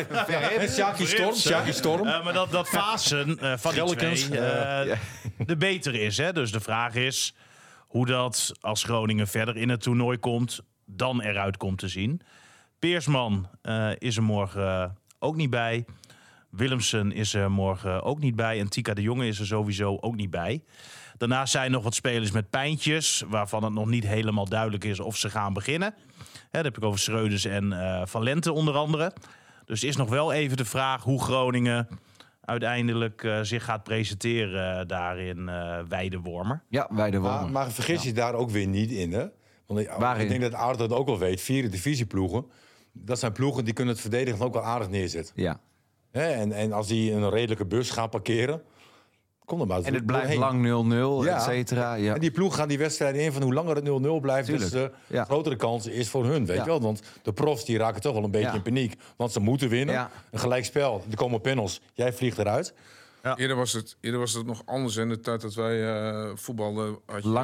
Sjaki Storm. maar dat Vaassen van die Gellekens, twee de beter is. Hè? Dus de vraag is hoe dat als Groningen verder in het toernooi komt... dan eruit komt te zien. Peersman is er morgen ook niet bij. Willemsen is er morgen ook niet bij. En Tika de Jonge is er sowieso ook niet bij. Daarnaast zijn nog wat spelers met pijntjes... waarvan het nog niet helemaal duidelijk is of ze gaan beginnen. Dat heb ik over Schreuders en Van Lente onder andere. Dus het is nog wel even de vraag hoe Groningen uiteindelijk zich gaat presenteren daar in Weidewormer. Ja, Weidewormer. Maar vergis je daar ook weer niet in, hè? Want ik denk dat Aard dat ook wel weet. 4e divisieploegen. Dat zijn ploegen die kunnen het verdedigen ook wel aardig neerzetten. Ja. En als die een redelijke bus gaan parkeren... Kom er maar En het blijft lang 0-0, et cetera. Ja. En die ploeg gaan die wedstrijden in van hoe langer het 0-0 blijft... Tuurlijk. dus de grotere kans is voor hun, weet je wel. Want de profs die raken toch wel een beetje in paniek. Want ze moeten winnen. Ja. Een gelijkspel, er komen panels. Jij vliegt eruit. Ja. Eerder was het nog anders in de tijd dat wij voetbalden.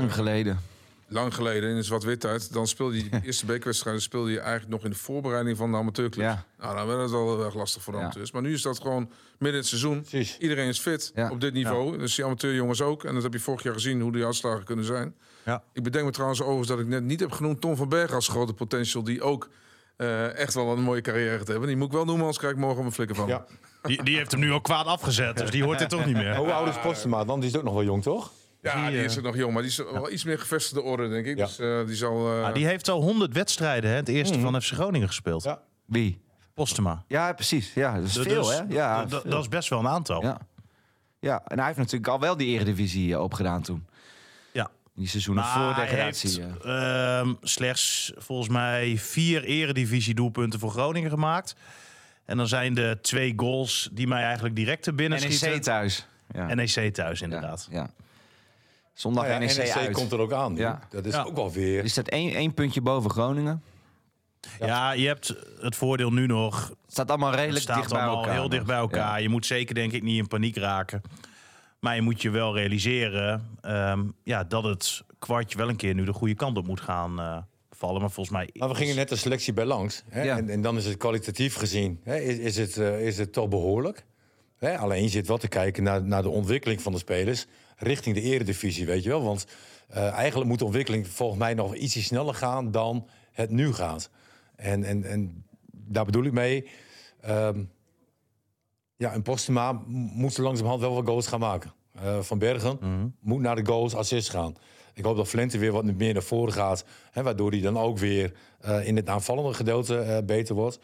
Lang geleden, in de zwart-wit tijd. Dan speelde je die eerste bekerwedstrijden speelde je eigenlijk nog in de voorbereiding van de amateurclub. Ja. Nou, dan werd het wel heel erg lastig voor de amateurs. Maar nu is dat gewoon midden in het seizoen. Precies. Iedereen is fit op dit niveau. Dus die amateurjongens ook. En dat heb je vorig jaar gezien, hoe die uitslagen kunnen zijn. Ja. Ik bedenk me trouwens overigens dat ik net niet heb genoemd Tom van Bergen als grote potential. Die ook echt wel een mooie carrière gaat hebben. Die moet ik wel noemen, anders krijg ik morgen op een flikker van. Ja. Die heeft hem nu ook kwaad afgezet, dus die hoort dit toch niet meer. Hoe oud is Postema dan? Die is ook nog wel jong, toch? Ja, die is ook nog jong, maar die is wel iets meer gevestigde orde, denk ik. Ja. Dus die zal... Die heeft al 100 wedstrijden, het eerste van FC Groningen gespeeld. Ja. Wie? Postema. Ja, precies. Ja, dat is veel, Dus hè? Ja, dat is best wel een aantal. ja. Ja, en hij heeft natuurlijk al wel die eredivisie opgedaan toen. Ja. Die seizoenen voor Maar hij degradatie. heeft slechts volgens mij 4 eredivisie doelpunten voor Groningen gemaakt. En dan zijn de 2 goals die mij eigenlijk direct te binnen schieten. NEC thuis. Ja. NEC thuis, inderdaad. Ja. Zondag Nou ja, NEC uit. komt er ook aan. nu. Ja. Dat is Ja. ook wel weer... Die staat één puntje boven Groningen. Ja, je hebt het voordeel nu nog. Het staat allemaal Het redelijk staat dicht bij allemaal elkaar. heel dicht bij elkaar. Ja. Je moet zeker denk ik niet in paniek raken. Maar je moet je wel realiseren dat het kwartje wel een keer nu de goede kant op moet gaan vallen. Maar volgens mij... Maar we gingen net de selectie bij langs. Hè? Ja. En dan is het kwalitatief gezien. Hè? Is het toch behoorlijk? Hè? Alleen je zit wat te kijken naar de ontwikkeling van de spelers richting de eredivisie, weet je wel. Want eigenlijk moet de ontwikkeling volgens mij nog ietsje sneller gaan dan het nu gaat. En daar bedoel ik mee... en Postema moet zo langzamerhand wel wat goals gaan maken. Van Bergen moet naar de goals, assists gaan. Ik hoop dat Flente weer wat meer naar voren gaat. Hè, waardoor hij dan ook weer in het aanvallende gedeelte beter wordt.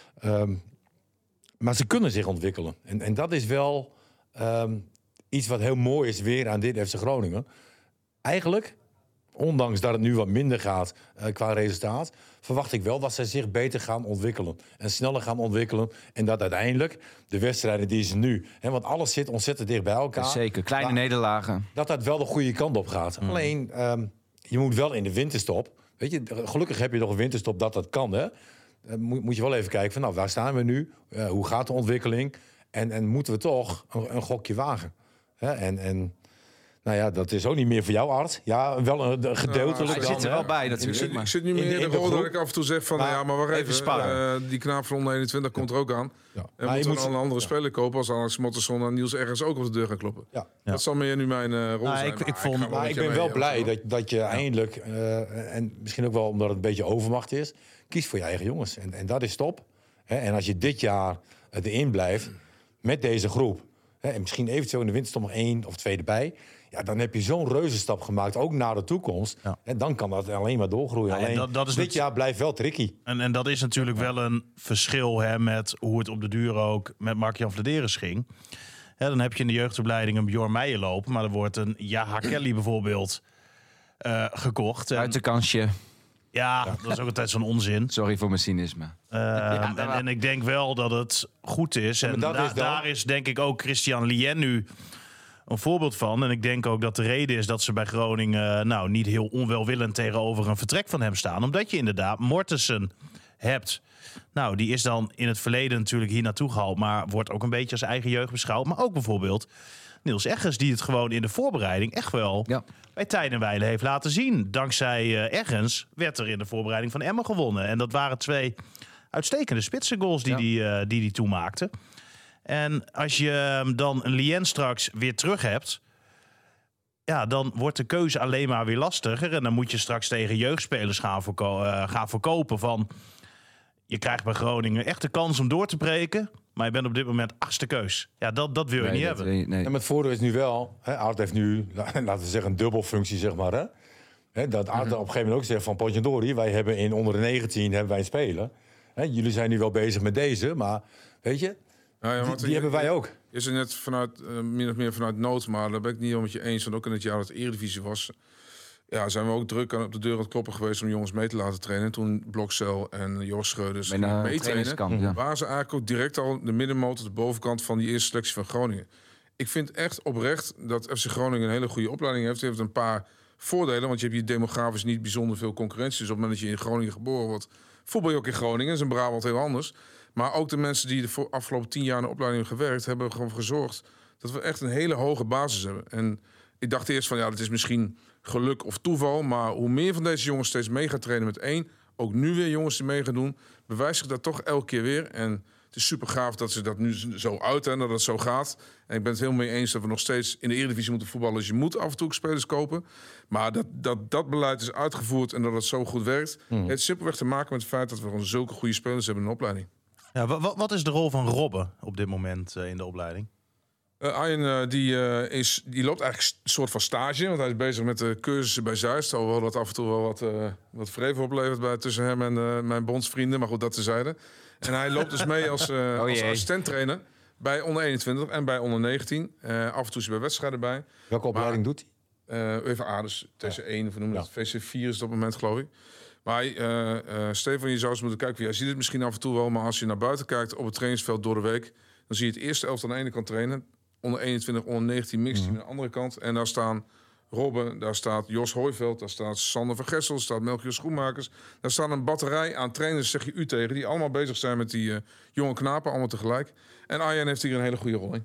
Maar ze kunnen zich ontwikkelen. En dat is wel iets wat heel mooi is weer aan dit FC Groningen. Eigenlijk, ondanks dat het nu wat minder gaat qua resultaat... verwacht ik wel dat zij zich beter gaan ontwikkelen. En sneller gaan ontwikkelen. En dat uiteindelijk de wedstrijden die ze nu... want alles zit ontzettend dicht bij elkaar. Zeker, kleine nederlagen. Dat wel de goede kant op gaat. Alleen, je moet wel in de winterstop... Weet je, gelukkig heb je nog een winterstop dat kan, hè? Moet je wel even kijken van, nou, waar staan we nu? Hoe gaat de ontwikkeling? En moeten we toch een gokje wagen. Hè? En nou ja, dat is ook niet meer voor jou, Art. Ja, wel een gedeeltelijk. Hij zit er wel bij natuurlijk. Ik zit nu meer in de rol dat ik af en toe zeg van... maar wacht even, sparen. Die knaap van onder 21 komt er ook aan. Ja. En moeten we een andere speler kopen... als Alex Mottersson en Niels ergens ook op de deur gaan kloppen. Ja. Dat zal meer nu mijn rol zijn. Ik ben wel blij dat je eindelijk... en misschien ook wel omdat het een beetje overmacht is... kiest voor je eigen jongens. En dat is top. En als je dit jaar erin blijft... met deze groep... en misschien eventueel in de winterstop nog 1 of 2 erbij... ja, dan heb je zo'n reuzenstap gemaakt, ook naar de toekomst. Ja. En dan kan dat alleen maar doorgroeien. Ja, alleen dat is dit jaar blijft wel tricky. En dat is natuurlijk wel een verschil met hoe het op de duur ook met Mark-Jan Vladeres ging. Dan heb je in de jeugdopleiding een Bjorn Meijer lopen... maar er wordt een Jaha Kelly bijvoorbeeld gekocht. Uit de kansje. Ja, dat is ook altijd zo'n onzin. Sorry voor mijn cynisme. En ik denk wel dat het goed is. En daar is denk ik ook Christian Lien nu een voorbeeld van. En ik denk ook dat de reden is dat ze bij Groningen... niet heel onwelwillend tegenover een vertrek van hem staan. Omdat je inderdaad Mortensen hebt. Nou, die is dan in het verleden natuurlijk hier naartoe gehaald... maar wordt ook een beetje als eigen jeugd beschouwd. Maar ook bijvoorbeeld Niels Eggers... die het gewoon in de voorbereiding echt wel... bij Tijn en Wijlen heeft laten zien. Dankzij Eggens werd er in de voorbereiding van Emmen gewonnen. En dat waren 2 uitstekende spitsengoals die toen maakte. En als je dan een Lien straks weer terug hebt... ja, dan wordt de keuze alleen maar weer lastiger. En dan moet je straks tegen jeugdspelers gaan verkopen van... je krijgt bij Groningen echt de kans om door te breken... maar je bent op dit moment 8e keus. Ja, dat wil je niet hebben. Nee. En met het voordeel is nu wel... Art heeft nu, laten we zeggen, een dubbelfunctie, zeg maar. Hè? Dat Art op een gegeven moment ook zegt van... Potjandori, wij hebben in onder de 19 hebben wij een speler. Jullie zijn nu wel bezig met deze, maar weet je... die hebben wij ook. Is er net min of meer vanuit nood, maar daar ben ik niet helemaal met je eens. Want ook in het jaar dat het Eredivisie was... ja, zijn we ook druk op de deur aan het kloppen geweest... om jongens mee te laten trainen. Toen Blokcel en Jos Schreuders meetrainen... waren ze eigenlijk ook direct al de middenmotor... de bovenkant van die eerste selectie van Groningen. Ik vind echt oprecht dat FC Groningen een hele goede opleiding heeft. Het heeft een paar voordelen, want je hebt hier demografisch niet bijzonder veel concurrentie. Dus op het moment dat je in Groningen geboren wordt... voetbal je ook in Groningen, dat is in Brabant heel anders... Maar ook de mensen die de afgelopen 10 jaar in de opleiding hebben gewerkt... hebben gewoon gezorgd dat we echt een hele hoge basis hebben. En ik dacht eerst van, dat is misschien geluk of toeval... maar hoe meer van deze jongens steeds mee gaat trainen met 1... ook nu weer jongens die mee gaan doen... bewijst zich dat toch elke keer weer. En het is super gaaf dat ze dat nu zo uiten en dat het zo gaat. En ik ben het helemaal mee eens dat we nog steeds in de Eredivisie moeten voetballen. Dus je moet af en toe spelers kopen. Maar dat beleid is uitgevoerd en dat het zo goed werkt... Het heeft simpelweg te maken met het feit dat we gewoon zulke goede spelers hebben in de opleiding. Ja, wat is de rol van Robben op dit moment in de opleiding? Arjen die loopt eigenlijk een soort van stage. Want hij is bezig met de cursussen bij Zuist. Alhoewel dat af en toe wel wat vrevel oplevert tussen hem en mijn bondsvrienden. Maar goed, dat tezijde. En hij loopt dus mee als assistent-trainer bij onder 21 en bij onder 19. Af en toe is hij bij wedstrijden bij. Welke opleiding doet hij? Even dus TC1 of noemen het. VC4 is het op het moment, geloof ik. Maar Stefan, je zou eens moeten kijken. Jij ziet het misschien af en toe wel, maar als je naar buiten kijkt op het trainingsveld door de week, dan zie je het eerste elftal aan de ene kant trainen. Onder 21, onder 19 mixed aan de andere kant. En daar staan Robben, daar staat Jos Hooiveld, daar staat Sander van Gessel, daar staat Melchior Schoenmakers. Daar staan een batterij aan trainers, zeg je u tegen, die allemaal bezig zijn met die jonge knapen, allemaal tegelijk. En Arjen heeft hier een hele goede rol in.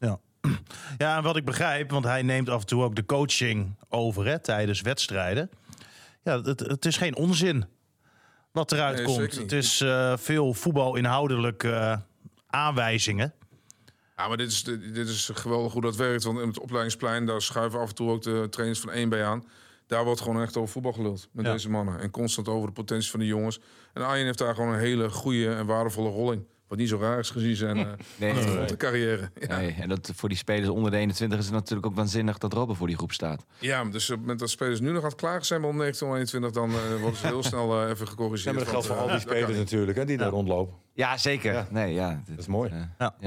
Ja, en wat ik begrijp, want hij neemt af en toe ook de coaching over tijdens wedstrijden. Ja, het is geen onzin wat eruit komt. Het is veel voetbalinhoudelijk aanwijzingen. Ja, maar dit is geweldig hoe dat werkt. Want in het opleidingsplein, daar schuiven af en toe ook de trainers van 1 bij aan. Daar wordt gewoon echt over voetbal geluld met deze mannen. En constant over de potentie van de jongens. En Arjen heeft daar gewoon een hele goede en waardevolle rol in. Wat niet zo raar is gezien zijn de carrière. Ja. Nee, en dat voor die spelers onder de 21 is het natuurlijk ook waanzinnig dat Robben voor die groep staat. Ja, dus op het moment dat spelers nu nog aan het klagen zijn bij onder 19, onder 21, dan worden ze heel snel even gecorrigeerd. Ja, maar dat geldt voor al die spelers natuurlijk, die daar rondlopen. Ja, zeker. Ja. Nee, dat is mooi.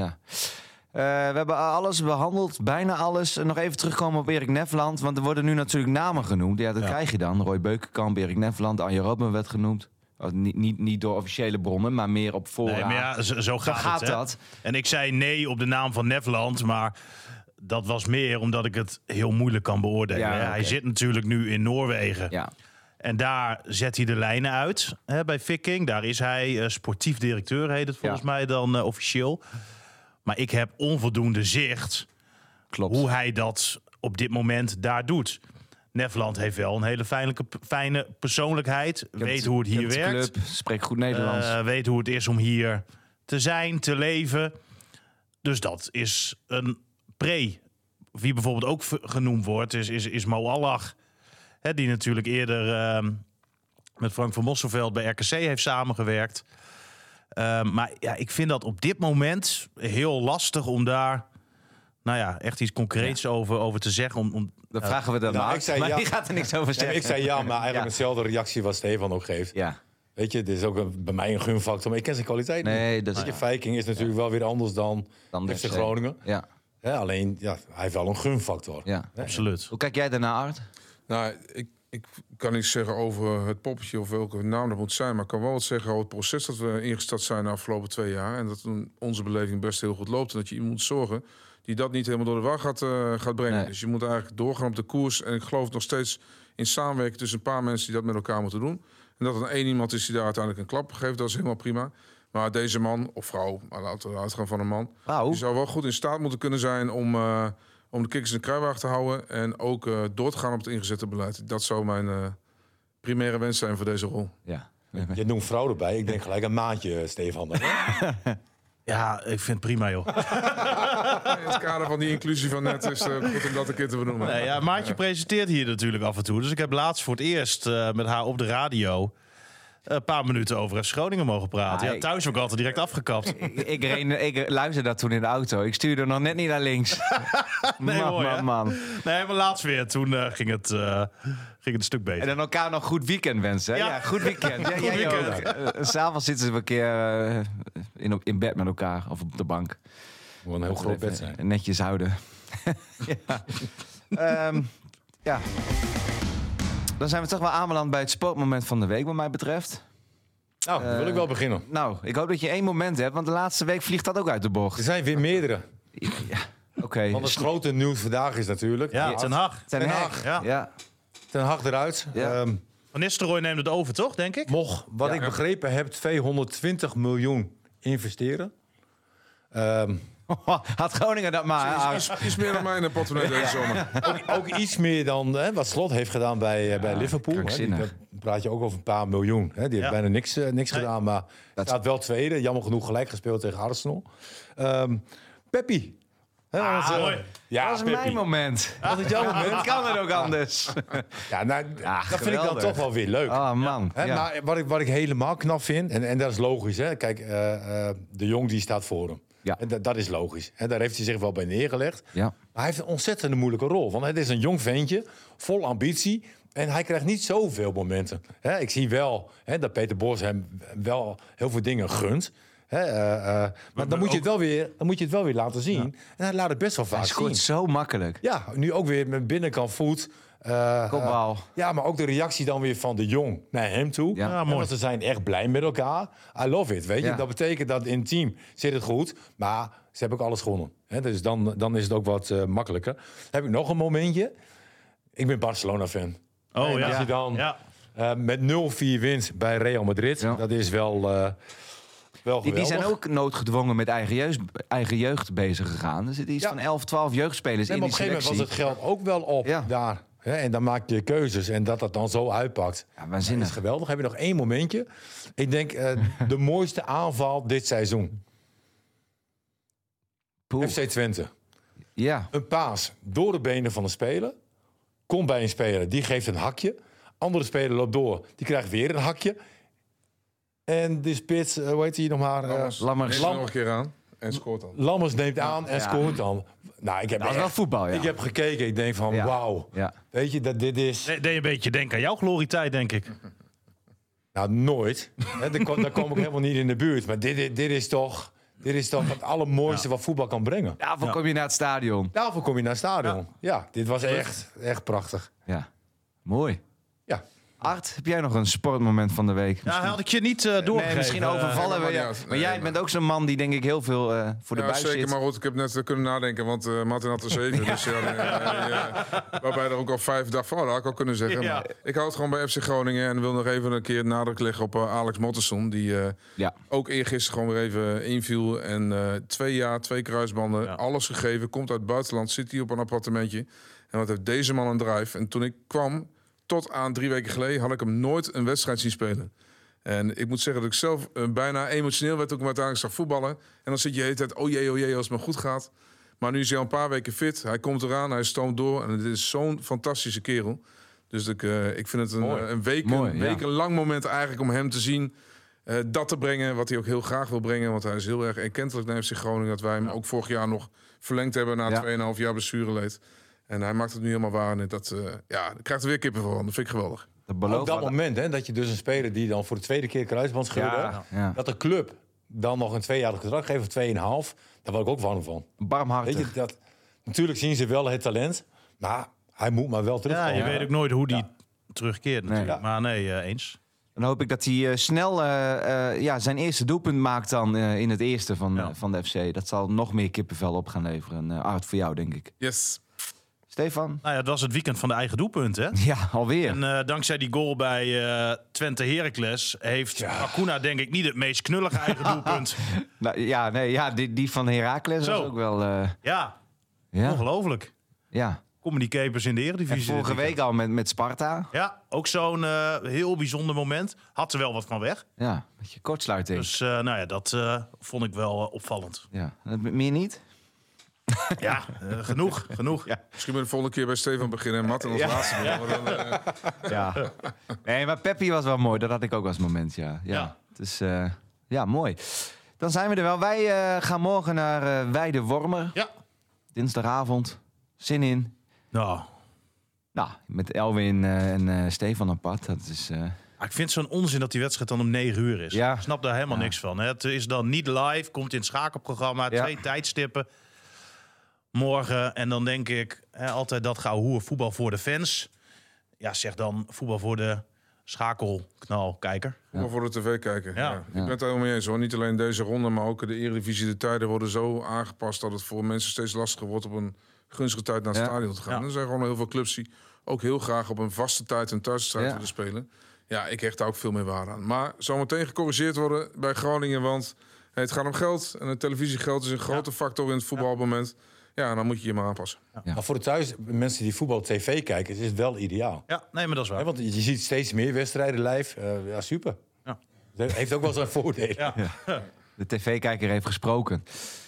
We hebben alles behandeld, bijna alles. Nog even terugkomen op Erik Nefland, want er worden nu natuurlijk namen genoemd. Ja, dat krijg je dan. Roy Beukenkamp, Erik Nefland, Arjen Robben werd genoemd. Niet door officiële bronnen, maar meer op voorraad. Nee, maar ja, zo gaat dat. En ik zei nee op de naam van Nefland, maar dat was meer omdat ik het heel moeilijk kan beoordelen. Ja, Hij zit natuurlijk nu in Noorwegen. Ja. En daar zet hij de lijnen uit bij Viking. Daar is hij sportief directeur, heet het volgens mij dan officieel. Maar ik heb onvoldoende zicht Klopt. hoe hij dat op dit moment daar doet. Nefland heeft wel een hele fijne persoonlijkheid. Weet hoe het hier Kent de werkt. club, spreekt goed Nederlands. Weet hoe het is om hier te zijn, te leven. Dus dat is een pre. Wie bijvoorbeeld ook genoemd wordt, is Mo Allah. Hè, die natuurlijk eerder met Frank van Mosselveld bij RKC heeft samengewerkt. Maar ja, ik vind dat op dit moment heel lastig om daar echt iets concreets over te zeggen. Dan vragen we dat Nou, maar. ik zei Maar ja. die gaat er niks over Nee, zeggen. ik zei ja, maar eigenlijk Ja. dezelfde reactie wat Stefan ook geeft. Ja. Weet je, dit is ook bij mij een gunfactor, maar ik ken zijn kwaliteit Nee, niet. dat is Weet je, Viking is natuurlijk wel weer anders dan de FC Groningen. Ja, Hè, alleen, ja, hij heeft wel een gunfactor. ja. Absoluut. Hoe kijk jij daarna, Art? Nou, ik kan niets zeggen over het poppetje of welke naam dat moet zijn. Maar ik kan wel wat zeggen over het proces dat we ingestart zijn de afgelopen 2 jaar. En dat onze beleving best heel goed loopt. En dat je iemand moet zorgen die dat niet helemaal door de war gaat brengen. Nee. Dus je moet eigenlijk doorgaan op de koers. En ik geloof nog steeds in samenwerking tussen een paar mensen die dat met elkaar moeten doen. En dat er 1 iemand is die daar uiteindelijk een klap geeft, dat is helemaal prima. Maar deze man, of vrouw, maar laten we uitgaan van een man... Vrouw? die zou wel goed in staat moeten kunnen zijn om de kikkers in de kruiwagen te houden... en ook door te gaan op het ingezette beleid. Dat zou mijn primaire wens zijn voor deze rol. Ja. Je noemt vrouw erbij. Ik denk gelijk een maatje, Stefan. Ja, ik vind het prima, joh. In het kader van die inclusie van net is het goed om dat een keer te benoemen. Nee, ja, Maartje presenteert hier natuurlijk af en toe. Dus ik heb laatst voor het eerst met haar op de radio... een paar minuten over FC Groningen mogen praten. Ja, Ja, thuis ook altijd direct afgekapt. Ik luisterde dat toen in de auto. Ik stuurde nog net niet naar links. Nee, mooi, hè? man. Nee, maar laatst weer. Toen ging het een stuk beter. En dan elkaar nog goed weekend wensen. Hè? Ja. Ja, goed weekend. Ja, Goed jij weekend. ook. S'avonds zitten ze een keer in bed met elkaar. Of op de bank. Moet een heel groot bed zijn. Netjes houden. Ja. Dan zijn we toch wel aanbeland bij het sportmoment van de week, wat mij betreft. Nou, dan wil ik wel beginnen. Nou, ik hoop dat je 1 moment hebt, want de laatste week vliegt dat ook uit de Er bocht. zijn weer meerdere. Ja, oké. Want het grote nieuws vandaag is natuurlijk... Ja, Ten Hag. Ten Hag. Ja. Ja. Ten Hag eruit. Ja. Van Nistelrooy neemt het over, toch, denk ik? Mocht, wat ik begrepen heb, 220 miljoen investeren. Had Groningen dat maar. Iets meer dan mijn portemonnee deze zomer. Ook iets meer dan wat Slot heeft gedaan bij Liverpool. Hè. krankzinnig. Dan praat je ook over een paar miljoen. Hè. Die heeft bijna niks gedaan, maar staat wel tweede. Jammer genoeg gelijk gespeeld tegen Arsenal. Peppi. Hè, mooi. Ja, Dat was Peppi. mijn moment. Was het jouw moment? Kan het ook anders? Ja, nou, dat vind ik dan geweldig. toch wel weer leuk. Oh man. Hè, Ja. Maar wat ik helemaal knap vind, en dat is logisch. Hè. Kijk, de Jong die staat voor hem. Ja. En dat is logisch. Hè. Daar heeft hij zich wel bij neergelegd. Ja. Maar hij heeft een ontzettend moeilijke rol. Want het is een jong ventje, vol ambitie. En hij krijgt niet zoveel momenten. Hè, ik zie wel dat Peter Bos hem wel heel veel dingen gunt. Hè, maar dan moet je het wel weer laten zien. En hij laat het best wel vaak Hij scoort zien. zo makkelijk. Ja, nu ook weer met binnenkant voet. Kopbal. Ja, maar ook de reactie dan weer van de Jong naar hem toe. Ja. Ja, mooi. Want ze zijn echt blij met elkaar. I love it, weet je. Ja. Dat betekent dat in het team zit het goed. Maar ze hebben ook alles gewonnen. Hè? Dus dan is het ook wat makkelijker. Heb ik nog een momentje. Ik ben Barcelona-fan. Oh En ja. als je dan Ja. met 0-4 wint bij Real Madrid. Ja. Dat is wel geweldig. Die zijn ook noodgedwongen met eigen jeugd bezig gegaan. Er zitten iets Ja. van 11, 12 jeugdspelers Nee, in maar op die een gegeven moment selectie. was het geld ook wel op Ja. daar. Hè? En dan maak je keuzes. En dat dan zo uitpakt. Ja, Dat waanzinnig. is geweldig. Heb je nog 1 momentje? Ik denk de mooiste aanval dit seizoen. Poeh. FC Twente. Ja. Een paas door de benen van een speler. Komt bij een speler, die geeft een hakje. Andere speler loopt door, die krijgt weer een hakje. En de spits, hoe heet hij nog maar? Lammers. Neemt er nog een keer aan en scoort dan. Lammers neemt aan en Ja. scoort dan. Nou, ik heb Dat is wel voetbal, ja. Ik heb gekeken, ik denk van Ja. wauw. Ja. Weet je, dat dit is... Deed je een beetje denken aan jouw glorietijd, denk ik. Nou, nooit. Hè, daar kom ik helemaal niet in de buurt. Maar dit is toch het allermooiste wat voetbal kan brengen. Daarvoor kom je naar het stadion. Daarvoor kom je naar het stadion. Ja, dit was echt prachtig. Ja. Mooi. Ja. Art, heb jij nog een sportmoment van de week? Ja, had ik je niet doorgegeven. Nee, misschien overvallen we maar je. ja, Maar jij bent ook zo'n man die denk ik heel veel voor de Ja, buis zeker. zit. Maar goed, ik heb net kunnen nadenken, want Martin had er 7. Dus waarbij er ook al 5 dacht van, dat had ik al kunnen zeggen. Ja. Maar ik hou het gewoon bij FC Groningen en wil nog even een keer nadruk leggen op Alex Motteson. Die ook eergisteren gewoon weer even inviel. En 2 jaar, 2 kruisbanden, alles gegeven. Komt uit het buitenland, zit hier op een appartementje. En wat heeft deze man een drive? En toen ik kwam, tot aan 3 weken geleden, had ik hem nooit een wedstrijd zien spelen. En ik moet zeggen dat ik zelf bijna emotioneel werd ook uiteindelijk zag voetballen. En dan zit je de hele tijd, oh jee, als het maar goed gaat. Maar nu is hij al een paar weken fit. Hij komt eraan, hij stoomt door. En het is zo'n fantastische kerel. Dus ik vind het een wekenlang moment eigenlijk om hem te zien. Dat te brengen, wat hij ook heel graag wil brengen. Want hij is heel erg erkentelijk naar FC Groningen. Dat wij hem ook vorig jaar nog verlengd hebben na 2,5 jaar blessureleed. En hij maakt het nu helemaal waar. En dat krijgt er weer kippen van. Dat vind ik geweldig. Op dat moment, hè, dat je dus een speler die dan voor de 2e keer kruisband scheurde... dat de club dan nog een 2-jarig contract geeft of 2,5... daar word ik ook van. Barmhartig. Weet je, natuurlijk zien ze wel het talent, maar hij moet maar wel terugkomen. Ja, je weet ook nooit hoe die terugkeert natuurlijk. Nee. Maar eens. Dan hoop ik dat hij snel zijn eerste doelpunt maakt dan in het eerste van de FC. Dat zal nog meer kippenvel op gaan leveren. Art, voor jou denk ik. Yes. Stefan? Nou ja, het was het weekend van de eigen doelpunten, hè? Ja, alweer. En dankzij die goal bij Twente Heracles heeft Acuna denk ik niet het meest knullige eigen doelpunt. Die van Heracles was ook wel... Ja, ongelooflijk. Ja. Communicators in de Eredivisie. En vorige week al met Sparta. Ja, ook zo'n heel bijzonder moment. Had er wel wat van weg. Ja, een beetje kortsluiting. Dus dat vond ik wel opvallend. Ja, meer niet? Ja, genoeg. Ja. Misschien moet de volgende keer bij Stefan beginnen en Martin als laatste doen. Ja. Nee, maar Peppi was wel mooi. Dat had ik ook als moment, ja. Dus mooi. Dan zijn we er wel. Wij gaan morgen naar Weide-Wormer. Ja. Dinsdagavond. Zin in. Nou, met Elwin en Stefan apart. Dat is... ik vind zo'n onzin dat die wedstrijd dan om 9 uur is. Ja. Ik snap daar helemaal niks van. Het is dan niet live, komt in het schakelprogramma, 2 tijdstippen. Morgen. En dan denk ik altijd dat gehoer voetbal voor de fans. Ja, zeg dan voetbal voor de schakelknalkijker. Voetbal voor de tv kijken. Ja. Ik ben het helemaal mee eens hoor. Niet alleen deze ronde, maar ook de Eredivisie. De tijden worden zo aangepast dat het voor mensen steeds lastiger wordt op een gunstige tijd naar het stadion te gaan. Er zijn gewoon heel veel clubs die ook heel graag op een vaste tijd een thuisstrijd willen spelen. Ja, ik hecht daar ook veel meer waarde aan. Maar zometeen gecorrigeerd worden bij Groningen, want het gaat om geld. En het televisiegeld is een grote factor in het voetbalmoment. Ja, dan moet je je maar aanpassen. Ja. Maar voor de thuis, mensen die voetbal op tv kijken, is het wel ideaal. Ja, nee, maar dat is waar. Want je ziet steeds meer wedstrijden live. Super. Ja. Dat heeft ook wel zijn voordelen. Ja. De tv-kijker heeft gesproken.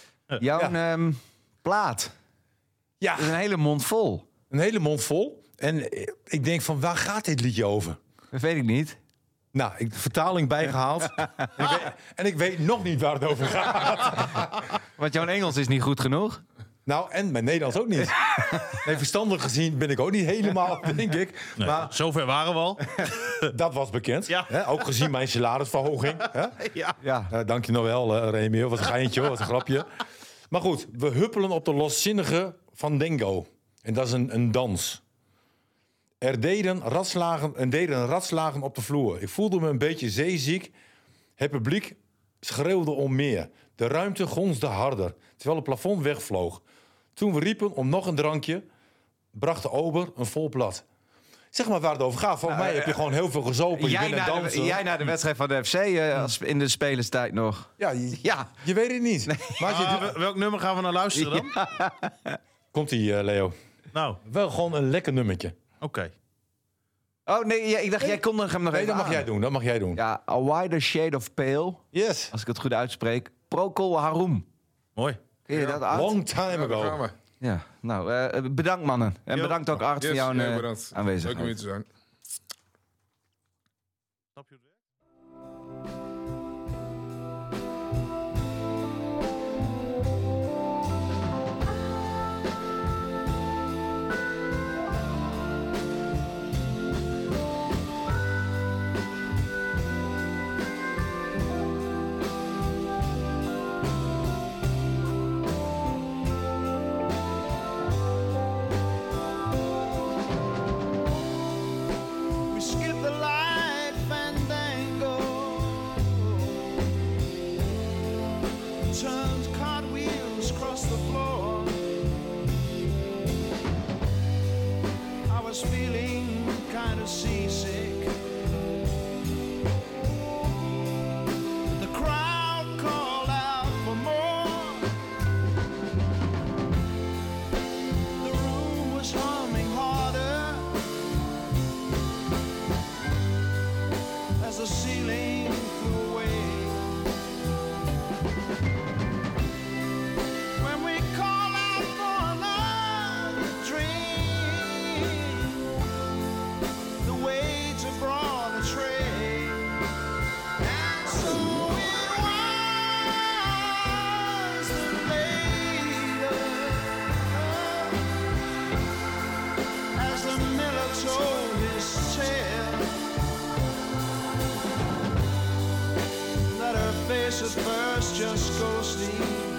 Jouw plaat. Ja. Dat is een hele mond vol. Een hele mond vol. En ik denk van, waar gaat dit liedje over? Dat weet ik niet. Nou, ik heb de vertaling bijgehaald. en ik weet nog niet waar het over gaat. Want jouw Engels is niet goed genoeg. Nou, en mijn Nederlands ook niet. Nee, verstandig gezien ben ik ook niet helemaal, denk ik. Nee, maar zover waren we al. dat was bekend. Ja. Hè? Ook gezien mijn salarisverhoging. Hè? Ja. Dank je nog wel, Remy. Wat een geintje, hoor. Wat een grapje. Maar goed, we huppelen op de loszinnige Fandango. En dat is een dans. Er deden ratslagen op de vloer. Ik voelde me een beetje zeeziek. Het publiek schreeuwde om meer. De ruimte gonsde harder, terwijl het plafond wegvloog. Toen we riepen om nog een drankje, bracht de ober een vol blad. Zeg maar waar het over gaat. Volgens mij heb je gewoon heel veel gezopen. Jij naar de wedstrijd van de FC in de spelerstijd nog. Ja, je weet het niet. Nee. Maar welk nummer gaan we naar luisteren dan? Komt-ie, Leo. Nou, Wel gewoon een lekker nummertje. oké. Oh nee, ik dacht jij kon hem nog Nee, even dat mag jij doen. Ja, A Wider Shade of Pale. Yes. Als ik het goed uitspreek. Procol Harum. Mooi. Ken je dat, Art? Long time Ja, daar gaan ago. we. Ja, nou, bedankt mannen. En bedankt ook Art voor jouw bedankt. aanwezigheid. Leuk om hier te zijn. Snap je het weer? We skip the line. was feeling kind of seasick. The crowd called out for more. The room was humming harder as the ceiling flew away. When we call out for another drink, the waiter brought a tray, and so it was that later, as the miller told his tale, that her face at first just ghostly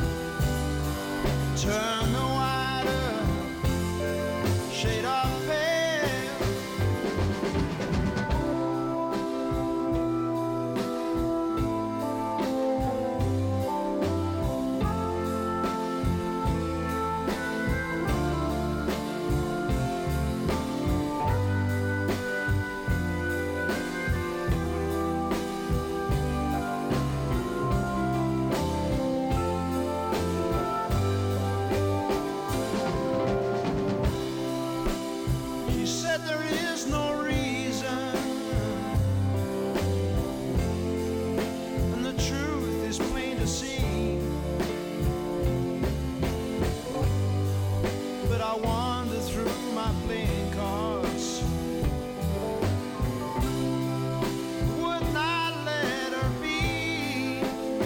turned the wider shade of pale. He said there is no reason, and the truth is plain to see. But I wander through my playing cards, would not let her be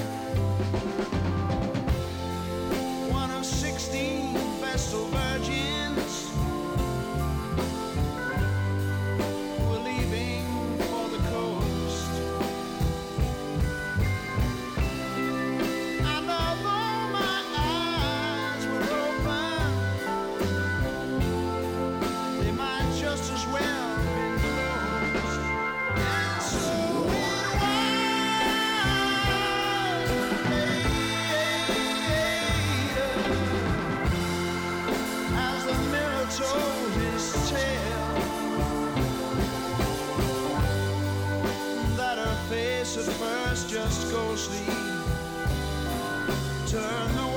one of 16 Vestal virgins were leaving for the coast. And although my eyes were open, they might just as well been closed. And so it was later, as the mirror told his tale, that her face at first just ghostly turned the